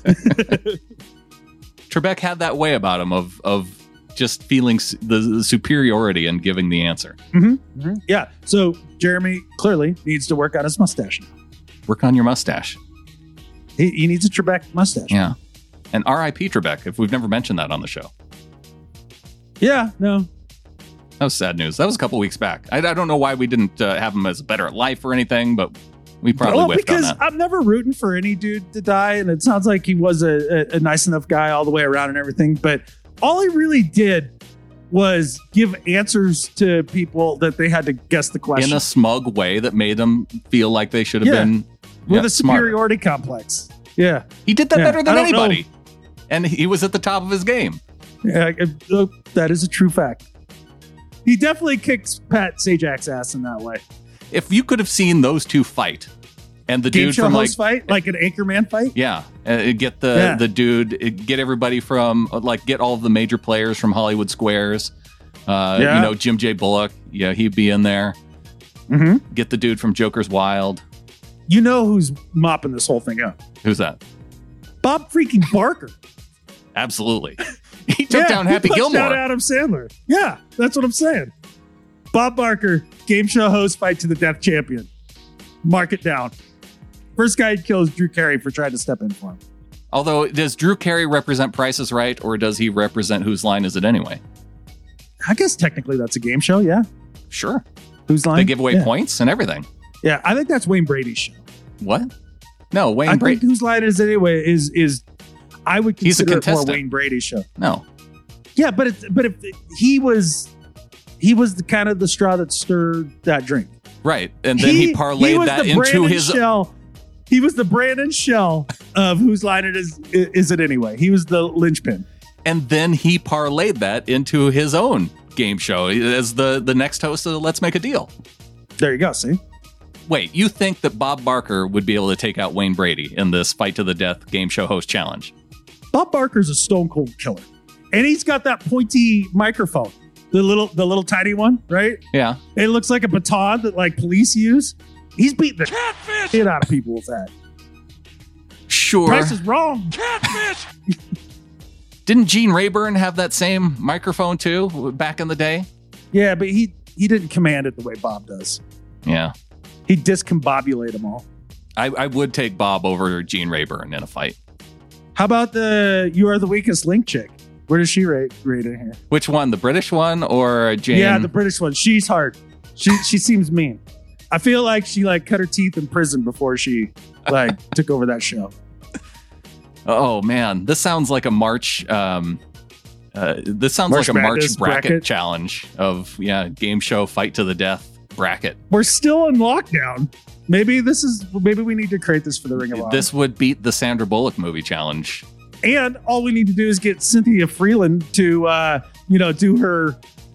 Trebek had that way about him of just feeling the superiority and giving the answer.
Yeah. So Jeremy clearly needs to work on his mustache now.
Work on your mustache.
He needs a Trebek mustache.
Yeah. And R.I.P. Trebek, if we've never mentioned that on the show.
Yeah, no.
That was sad news. That was a couple weeks back. I don't know why we didn't have him as better at life or anything, but we probably whiffed on that.
Because I'm never rooting for any dude to die, and it sounds like he was a nice enough guy all the way around and everything, but all he really did was give answers to people that they had to guess the question.
In a smug way that made them feel like they should have been
with a superiority complex. Yeah.
He did that better than anybody. And he was at the top of his game.
Yeah, that is a true fact. He definitely kicks Pat Sajak's ass in that way.
If you could have seen those two fight, and the
Game
dude
show
from
host fight, like an Anchorman fight.
Yeah, get the dude, get everybody from get all of the major players from Hollywood Squares. Jim J. Bullock. Yeah, he'd be in there. Get the dude from Joker's Wild.
You know who's mopping this whole thing up?
Who's that?
Bob freaking Barker.
Absolutely. He took down Happy Gilmore.
Down Adam Sandler. Yeah, that's what I'm saying. Bob Barker, game show host, fight to the death champion. Mark it down. First guy he kills Drew Carey for trying to step in for him.
Although, does Drew Carey represent Price is Right, or does he represent Whose Line Is It Anyway?
I guess technically that's a game show. Yeah.
Sure.
Who's Line?
They give away
Yeah.
points and everything.
Yeah. I think that's Wayne Brady's show.
What? No,
I
Wayne
think
Brady.
Whose Line Is It Anyway is I would
He's a
consider it more
contestant.
Wayne Brady's show.
No.
Yeah, but if he was the kind of the straw that stirred that drink.
Right. And then he parlayed
was
that
the
into
Brandon
his.
Shell. He was the Brandon Shell of Whose Line Is It Anyway. He was the linchpin.
And then he parlayed that into his own game show as the next host of Let's Make a Deal.
There you go. See?
Wait, you think that Bob Barker would be able to take out Wayne Brady in this fight to the death game show host challenge?
Bob Barker's a stone cold killer. And he's got that pointy microphone. The little tiny one, right?
Yeah.
It looks like a baton that like police use. He's beating the shit out of people with that.
Sure.
Price is wrong.
Didn't Gene Rayburn have that same microphone too back in the day?
Yeah, but he didn't command it the way Bob does.
Yeah.
He discombobulate them all.
I would take Bob over Gene Rayburn in a fight.
How about the You Are the Weakest Link chick? Where does she rate in here?
Which one? The British one or Jane?
Yeah, the British one. She's hard. She seems mean. I feel like she like cut her teeth in prison before she like took over that show.
Oh man, this sounds like a March. This sounds
March
like a March
Madness
bracket
bracket.
challenge of game show fight to the death bracket.
We're still in lockdown. Maybe we need to create this for the Ring of Honor.
This would beat the Sandra Bullock movie challenge.
And all we need to do is get Cynthia Freeland to do her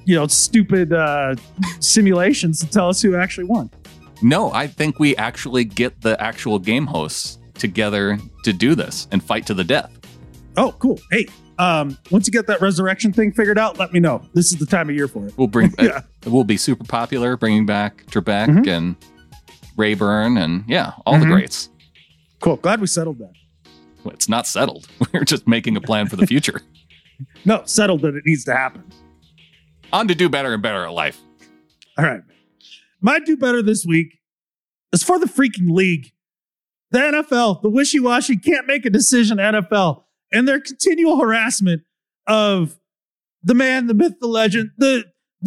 stupid simulations to tell us who actually won.
No, I think we actually get the actual game hosts together to do this and fight to the death.
Oh, cool. Hey, once you get that resurrection thing figured out, let me know. This is the time of year for it.
We'll bring.
Yeah.
We'll be super popular, bringing back Trebek
Mhm.
and Rayburn and all the
Mhm.
greats.
Cool. Glad we settled that.
Well, it's not settled. We're just making a plan for the future.
No, settled that it needs to happen.
On to do better and better at life.
All right. My do better this week is for the freaking league. The NFL, the wishy-washy, can't make a decision NFL, and their continual harassment of the man, the myth, the legend, the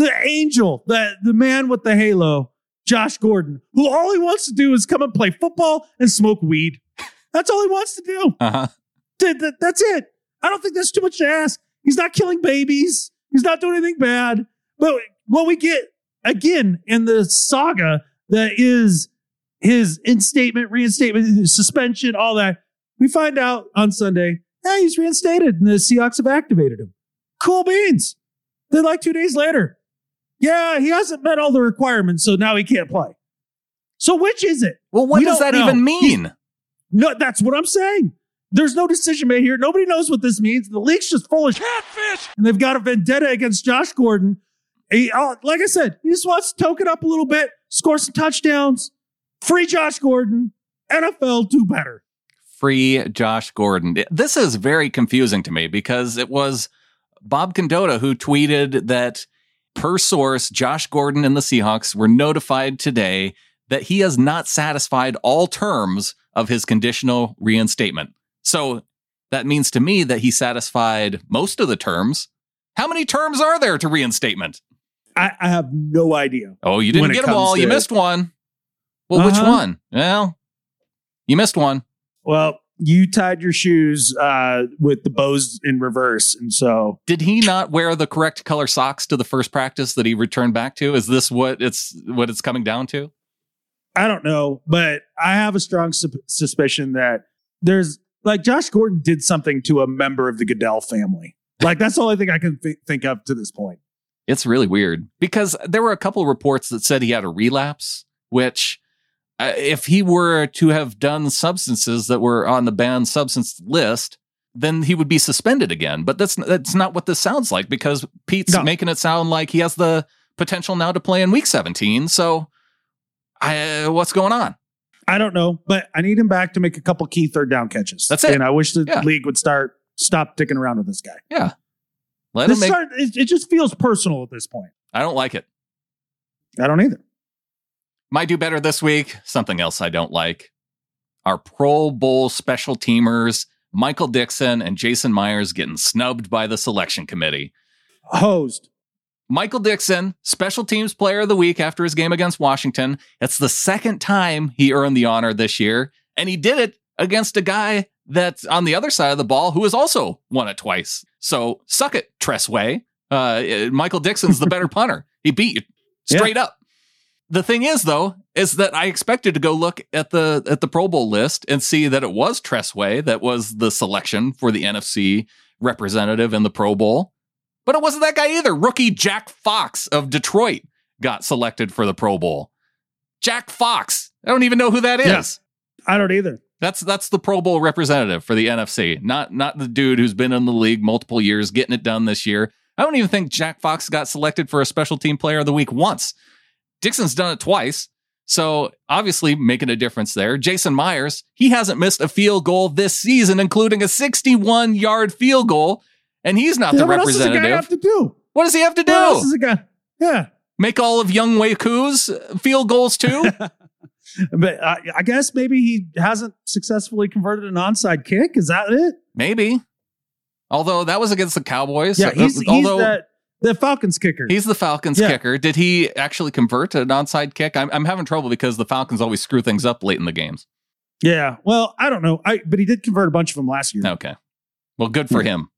angel, the man with the halo, Josh Gordon, who all he wants to do is come and play football and smoke weed. That's all he wants to do.
Uh-huh.
That's it. I don't think that's too much to ask. He's not killing babies. He's not doing anything bad. But what we get again in the saga that is his reinstatement, suspension, all that, we find out on Sunday, he's reinstated and the Seahawks have activated him. Cool beans. Then like 2 days later, he hasn't met all the requirements, so now he can't play. So which is it?
Well, what
We
does
don't
that
know.
even mean?
No, that's what I'm saying. There's no decision made here. Nobody knows what this means. The league's just full of catfish. And they've got a vendetta against Josh Gordon. Like I said, he just wants to token up a little bit, score some touchdowns. Free Josh Gordon. NFL, do better.
Free Josh Gordon. This is very confusing to me because it was Bob Condotta who tweeted that, per source, Josh Gordon and the Seahawks were notified today that he has not satisfied all terms of his conditional reinstatement. So that means to me that he satisfied most of the terms. How many terms are there to reinstatement?
I have no idea.
Oh, you
When
didn't
it
get them
comes
all.
to
You
it.
missed one. Well, which
Uh-huh.
one? Well, you missed one.
Well, you tied your shoes with the bows in reverse. And so
Did he not wear the correct color socks to the first practice that he returned back to? Is this what it's coming down to?
I don't know, but I have a strong suspicion that there's like Josh Gordon did something to a member of the Goodell family. Like that's the only thing I can think of to this point.
It's really weird because there were a couple reports that said he had a relapse, which if he were to have done substances that were on the banned substance list, then he would be suspended again. But that's not what this sounds like because Pete's making it sound like he has the potential now to play in week 17. So what's going on?
I don't know, but I need him back to make a couple key third down catches.
That's it.
And I wish the league would stop dicking around with this guy.
Yeah. Let him make.
It just feels personal at this point.
I don't like it.
I don't either.
Might do better this week. Something else I don't like. Our Pro Bowl special teamers, Michael Dixon and Jason Myers, getting snubbed by the selection committee.
Hosed.
Michael Dixon, special teams player of the week after his game against Washington. It's the second time he earned the honor this year, and he did it against a guy that's on the other side of the ball who has also won it twice. So suck it, Tressway. Michael Dixon's the better punter. He beat you straight up. The thing is, though, is that I expected to go look at the Pro Bowl list and see that it was Tressway that was the selection for the NFC representative in the Pro Bowl. But it wasn't that guy either. Rookie Jack Fox of Detroit got selected for the Pro Bowl. Jack Fox. I don't even know who that is.
Yeah, I don't either.
That's the Pro Bowl representative for the NFC, not the dude who's been in the league multiple years, getting it done this year. I don't even think Jack Fox got selected for a special team player of the week once. Dixon's done it twice, so obviously making a difference there. Jason Myers, he hasn't missed a field goal this season, including a 61-yard field goal, and he's not the representative. What else does a guy have to do? What does he have to do?
What else does a guy? Yeah.
Make all of Young Ku's field goals too?
But I guess maybe he hasn't successfully converted an onside kick. Is that it?
Maybe. Although that was against the Cowboys.
Yeah, he's the Falcons kicker.
He's the Falcons kicker. Did he actually convert an onside kick? I'm having trouble because the Falcons always screw things up late in the games.
Yeah. Well, I don't know. But he did convert a bunch of them last year.
Okay. Well, good for him.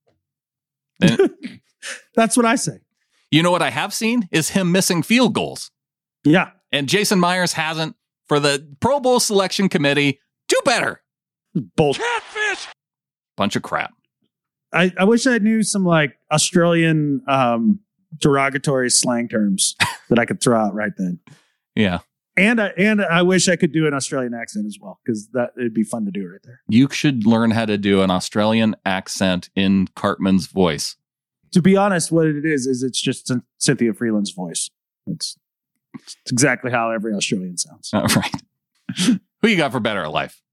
That's what I say.
You know what I have seen is him missing field goals.
Yeah.
And Jason Myers hasn't. For the Pro Bowl selection committee, do better.
Bullshit.
Catfish.
Bunch of crap.
I wish I knew some like Australian derogatory slang terms that I could throw out right then.
Yeah.
And I wish I could do an Australian accent as well, because it'd be fun to do right there.
You should learn how to do an Australian accent in Cartman's voice.
To be honest, what it is it's just Cynthia Freeland's voice. It's exactly how every Australian sounds.
Right. Who you got for Better at Life?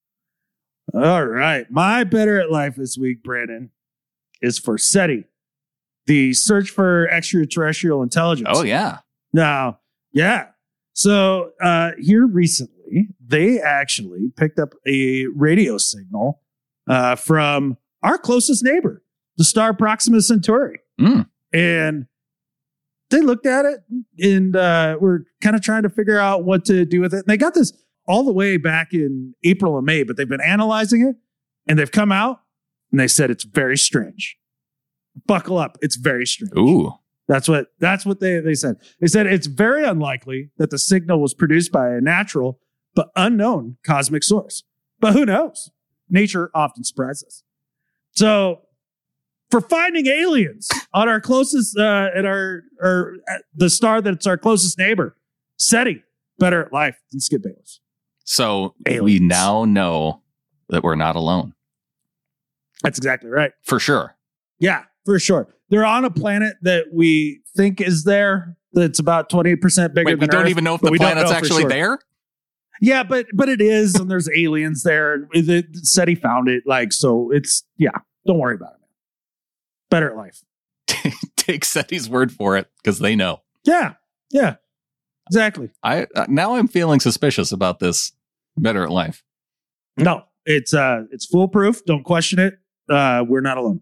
All right. My Better at Life this week, Brandon, is for SETI, the search for extraterrestrial intelligence.
Oh, yeah.
Now, yeah. So here recently, they actually picked up a radio signal from our closest neighbor, the star Proxima Centauri. And they looked at it and were kind of trying to figure out what to do with it. And they got this all the way back in April and May, but they've been analyzing it and they've come out and they said it's very strange. Buckle up. It's very strange.
Ooh.
That's what they said. They said it's very unlikely that the signal was produced by a natural but unknown cosmic source. But who knows? Nature often surprises us. So for finding aliens on our closest the star that's our closest neighbor, SETI, Better at Life than Skip Bayless.
So we now know that we're not alone.
That's exactly right.
For sure.
Yeah, for sure. They're on a planet that we think is there. That's about 28% bigger than
we don't
Earth,
even know if the planet's actually there?
Yeah, but it is, and there's aliens there. SETI found it. So it's, don't worry about it, man. Better at Life.
Take SETI's word for it, because they know.
Yeah, exactly.
Now I'm feeling suspicious about this Better at Life.
No, it's foolproof. Don't question it. We're not alone.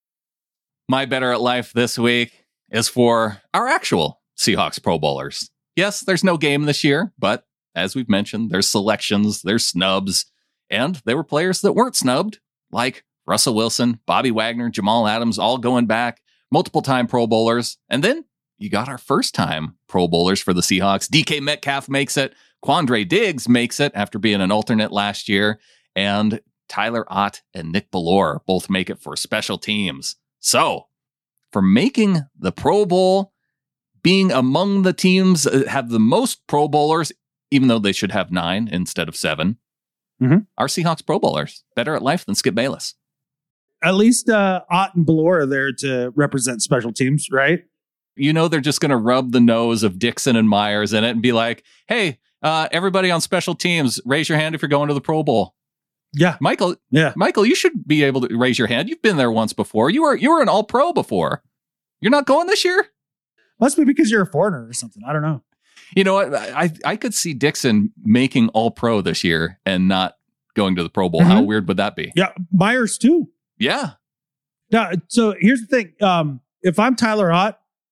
My Better at Life this week is for our actual Seahawks Pro Bowlers. Yes, there's no game this year, but as we've mentioned, there's selections, there's snubs, and there were players that weren't snubbed, like Russell Wilson, Bobby Wagner, Jamal Adams, all going back, multiple-time Pro Bowlers. And then you got our first-time Pro Bowlers for the Seahawks. DK Metcalf makes it. Quandre Diggs makes it after being an alternate last year. And Tyler Ott and Nick Bellore both make it for special teams. So, for making the Pro Bowl, being among the teams that have the most Pro Bowlers, even though they should have 9 instead of 7, our Seahawks Pro Bowlers, Better at Life than Skip Bayless.
At least Ott and Bellore are there to represent special teams, right?
You know they're just going to rub the nose of Dixon and Myers in it and be like, hey, everybody on special teams, raise your hand if you're going to the Pro Bowl.
Yeah.
Michael, you should be able to raise your hand. You've been there once before. You were an All-Pro before. You're not going this year?
Must be because you're a foreigner or something. I don't know.
You know what? I could see Dixon making All-Pro this year and not going to the Pro Bowl. How weird would that be?
Yeah, Myers too.
Yeah.
Now, so here's the thing. If I'm Tyler Ott,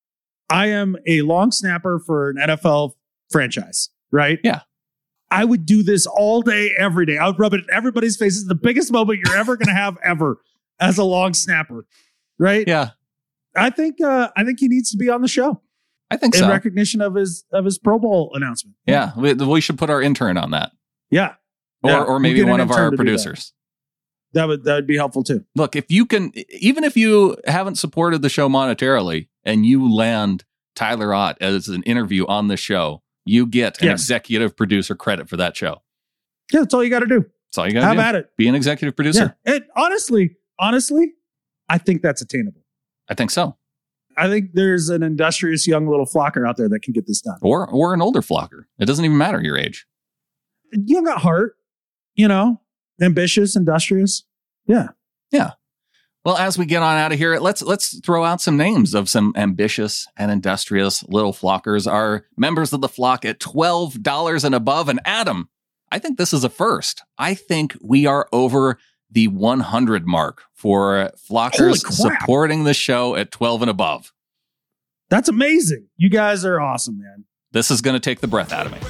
I am a long snapper for an NFL franchise, right?
Yeah.
I would do this all day, every day. I would rub it in everybody's faces. The biggest moment you're ever going to have ever as a long snapper, right?
Yeah.
I think he needs to be on the show.
I think
in
so.
recognition of his Pro Bowl announcement.
Yeah. We should put our intern on that.
Yeah.
Or maybe one of our producers.
That would be helpful too.
Look, if you can, even if you haven't supported the show monetarily and you land Tyler Ott as an interview on the show, you get an executive producer credit for that show.
Yeah, that's all you got to do.
That's all you got to do.
Have at it.
Be an executive producer.
Yeah. And honestly, I think that's attainable.
I think so.
I think there's an industrious young little flocker out there that can get this done.
Or an older flocker. It doesn't even matter your age.
Young at heart, ambitious, industrious. Yeah.
Yeah. Well, as we get on out of here, let's throw out some names of some ambitious and industrious little flockers. Our members of the flock at $12 and above. And Adam, I think this is a first. I think we are over the 100 mark for flockers supporting the show at 12 and above.
That's amazing. You guys are awesome, man.
This is going to take the breath out of me.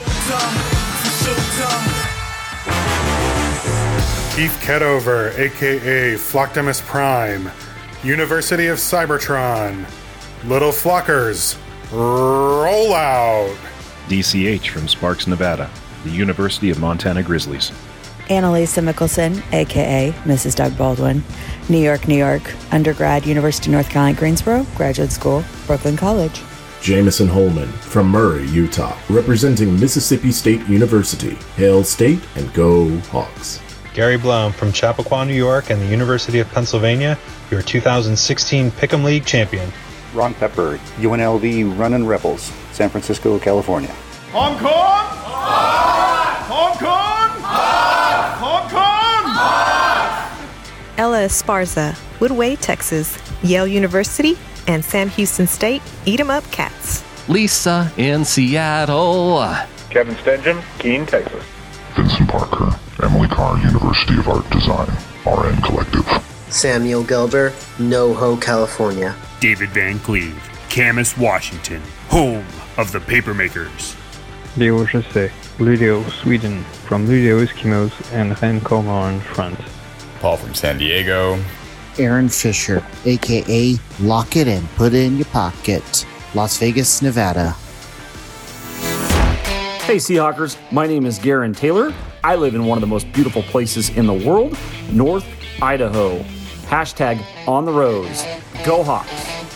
Keith Ketover, a.k.a. Flocktimus Prime, University of Cybertron, Little Flockers, roll out.
DCH from Sparks, Nevada, the University of Montana Grizzlies.
Annalisa Mickelson, a.k.a. Mrs. Doug Baldwin, New York, undergrad, University of North Carolina, Greensboro, graduate school, Brooklyn College.
Jameson Holman from Murray, Utah, representing Mississippi State University. Hail State and go Hawks.
Gary Blum from Chappaqua, New York, and the University of Pennsylvania, your 2016 Pick'em League champion.
Ron Pepper, UNLV Runnin' Rebels, San Francisco, California.
Hong Kong! Hong Kong! Hong Kong!
Ella Esparza, Woodway, Texas, Yale University, and Sam Houston State, Eat 'em Up Cats.
Lisa in Seattle.
Kevin Stengen, Keene, Texas.
Vincent Parker, Emily Carr, University of Art Design, RN Collective.
Samuel Gelber, NoHo, California.
David Van Cleve, Camas, Washington, home of the Papermakers.
Leo Jesse, Luleå, Sweden, from Luleå Eskimos and Rennes France.
Paul from San Diego.
Aaron Fisher, a.k.a. Lock It and Put It in Your Pocket, Las Vegas, Nevada.
Hey Seahawkers, my name is Garen Taylor. I live in one of the most beautiful places in the world, North Idaho. Hashtag on the Rose. Go Hawks.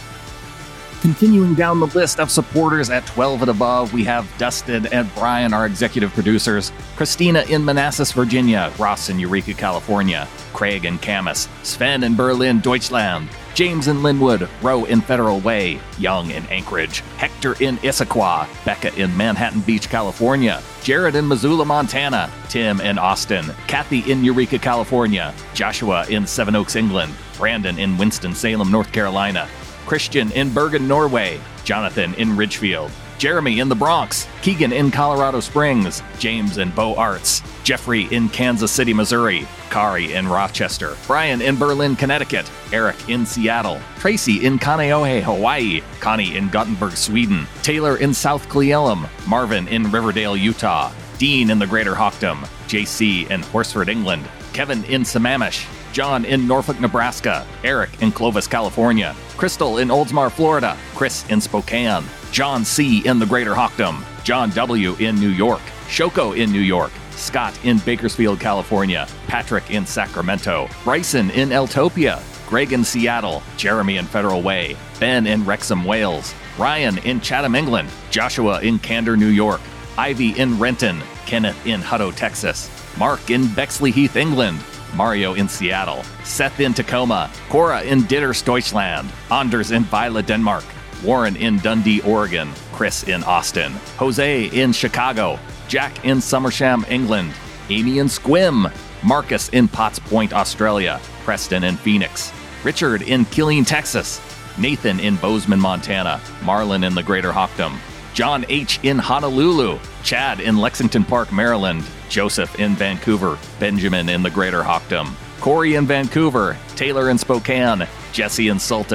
Continuing down the list of supporters at 12 and above, we have Dustin and Brian, our executive producers, Christina in Manassas, Virginia, Ross in Eureka, California, Craig in Camas, Sven in Berlin, Deutschland, James in Linwood, Roe in Federal Way, Young in Anchorage, Hector in Issaquah, Becca in Manhattan Beach, California, Jared in Missoula, Montana, Tim in Austin, Kathy in Eureka, California, Joshua in Seven Oaks, England, Brandon in Winston-Salem, North Carolina, Christian in Bergen, Norway, Jonathan in Ridgefield, Jeremy in the Bronx, Keegan in Colorado Springs, James in Beaux Arts, Jeffrey in Kansas City, Missouri, Kari in Rochester, Brian in Berlin, Connecticut, Eric in Seattle, Tracy in Kaneohe, Hawaii, Connie in Gothenburg, Sweden, Taylor in South Cle Elum, Marvin in Riverdale, Utah, Dean in the Greater Hawkdom, JC in Horsford, England, Kevin in Sammamish, John in Norfolk, Nebraska, Eric in Clovis, California, Crystal in Oldsmar, Florida, Chris in Spokane, John C. in the Greater Hawkdom, John W. in New York, Shoko in New York, Scott in Bakersfield, California, Patrick in Sacramento, Bryson in Eltopia, Greg in Seattle, Jeremy in Federal Way, Ben in Wrexham, Wales, Ryan in Chatham, England, Joshua in Candor, New York, Ivy in Renton, Kenneth in Hutto, Texas, Mark in Bexley Heath, England, Mario in Seattle, Seth in Tacoma, Cora in Ditters, Deutschland, Anders in Vila, Denmark, Warren in Dundee, Oregon, Chris in Austin, Jose in Chicago, Jack in Somersham, England, Amy in Squim, Marcus in Potts Point, Australia, Preston in Phoenix, Richard in Killeen, Texas, Nathan in Bozeman, Montana, Marlon in the Greater Hawkdom, John H. in Honolulu, Chad in Lexington Park, Maryland, Joseph in Vancouver, Benjamin in the Greater Hawkdom, Corey in Vancouver, Taylor in Spokane, Jesse in Sultan,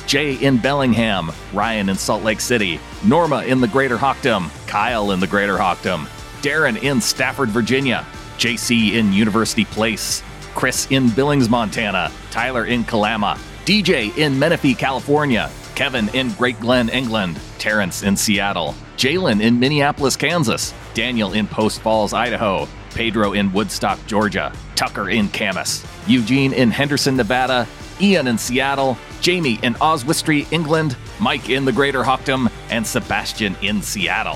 Jay in Bellingham, Ryan in Salt Lake City, Norma in the Greater Hawkdom, Kyle in the Greater Hawkdom, Darren in Stafford, Virginia, JC in University Place, Chris in Billings, Montana, Tyler in Kalama, DJ in Menifee, California, Kevin in Great Glen, England, Terrence in Seattle, Jalen in Minneapolis, Kansas, Daniel in Post Falls, Idaho, Pedro in Woodstock, Georgia, Tucker in Camas, Eugene in Henderson, Nevada, Ian in Seattle, Jamie in Oswestry, England, Mike in the Greater Hawkdom, and Sebastian in Seattle.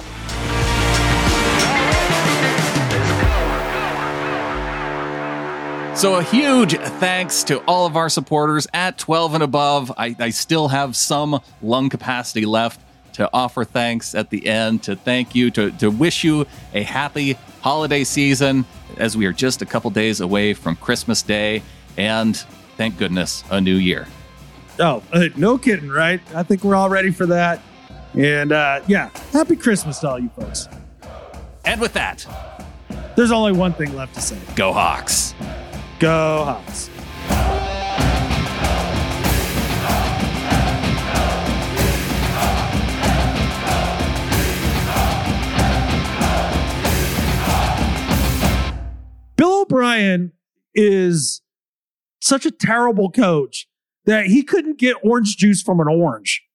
So a huge thanks to all of our supporters at 12 and above. I still have some lung capacity left to offer thanks at the end, to thank you, to wish you a happy holiday season as we are just a couple days away from Christmas Day and, thank goodness, a new year.
Oh, no kidding, right? I think we're all ready for that. And yeah, happy Christmas to all you folks.
And with that,
there's only one thing left to say.
Go Hawks.
Go Hawks. Bill O'Brien is such a terrible coach that he couldn't get orange juice from an orange.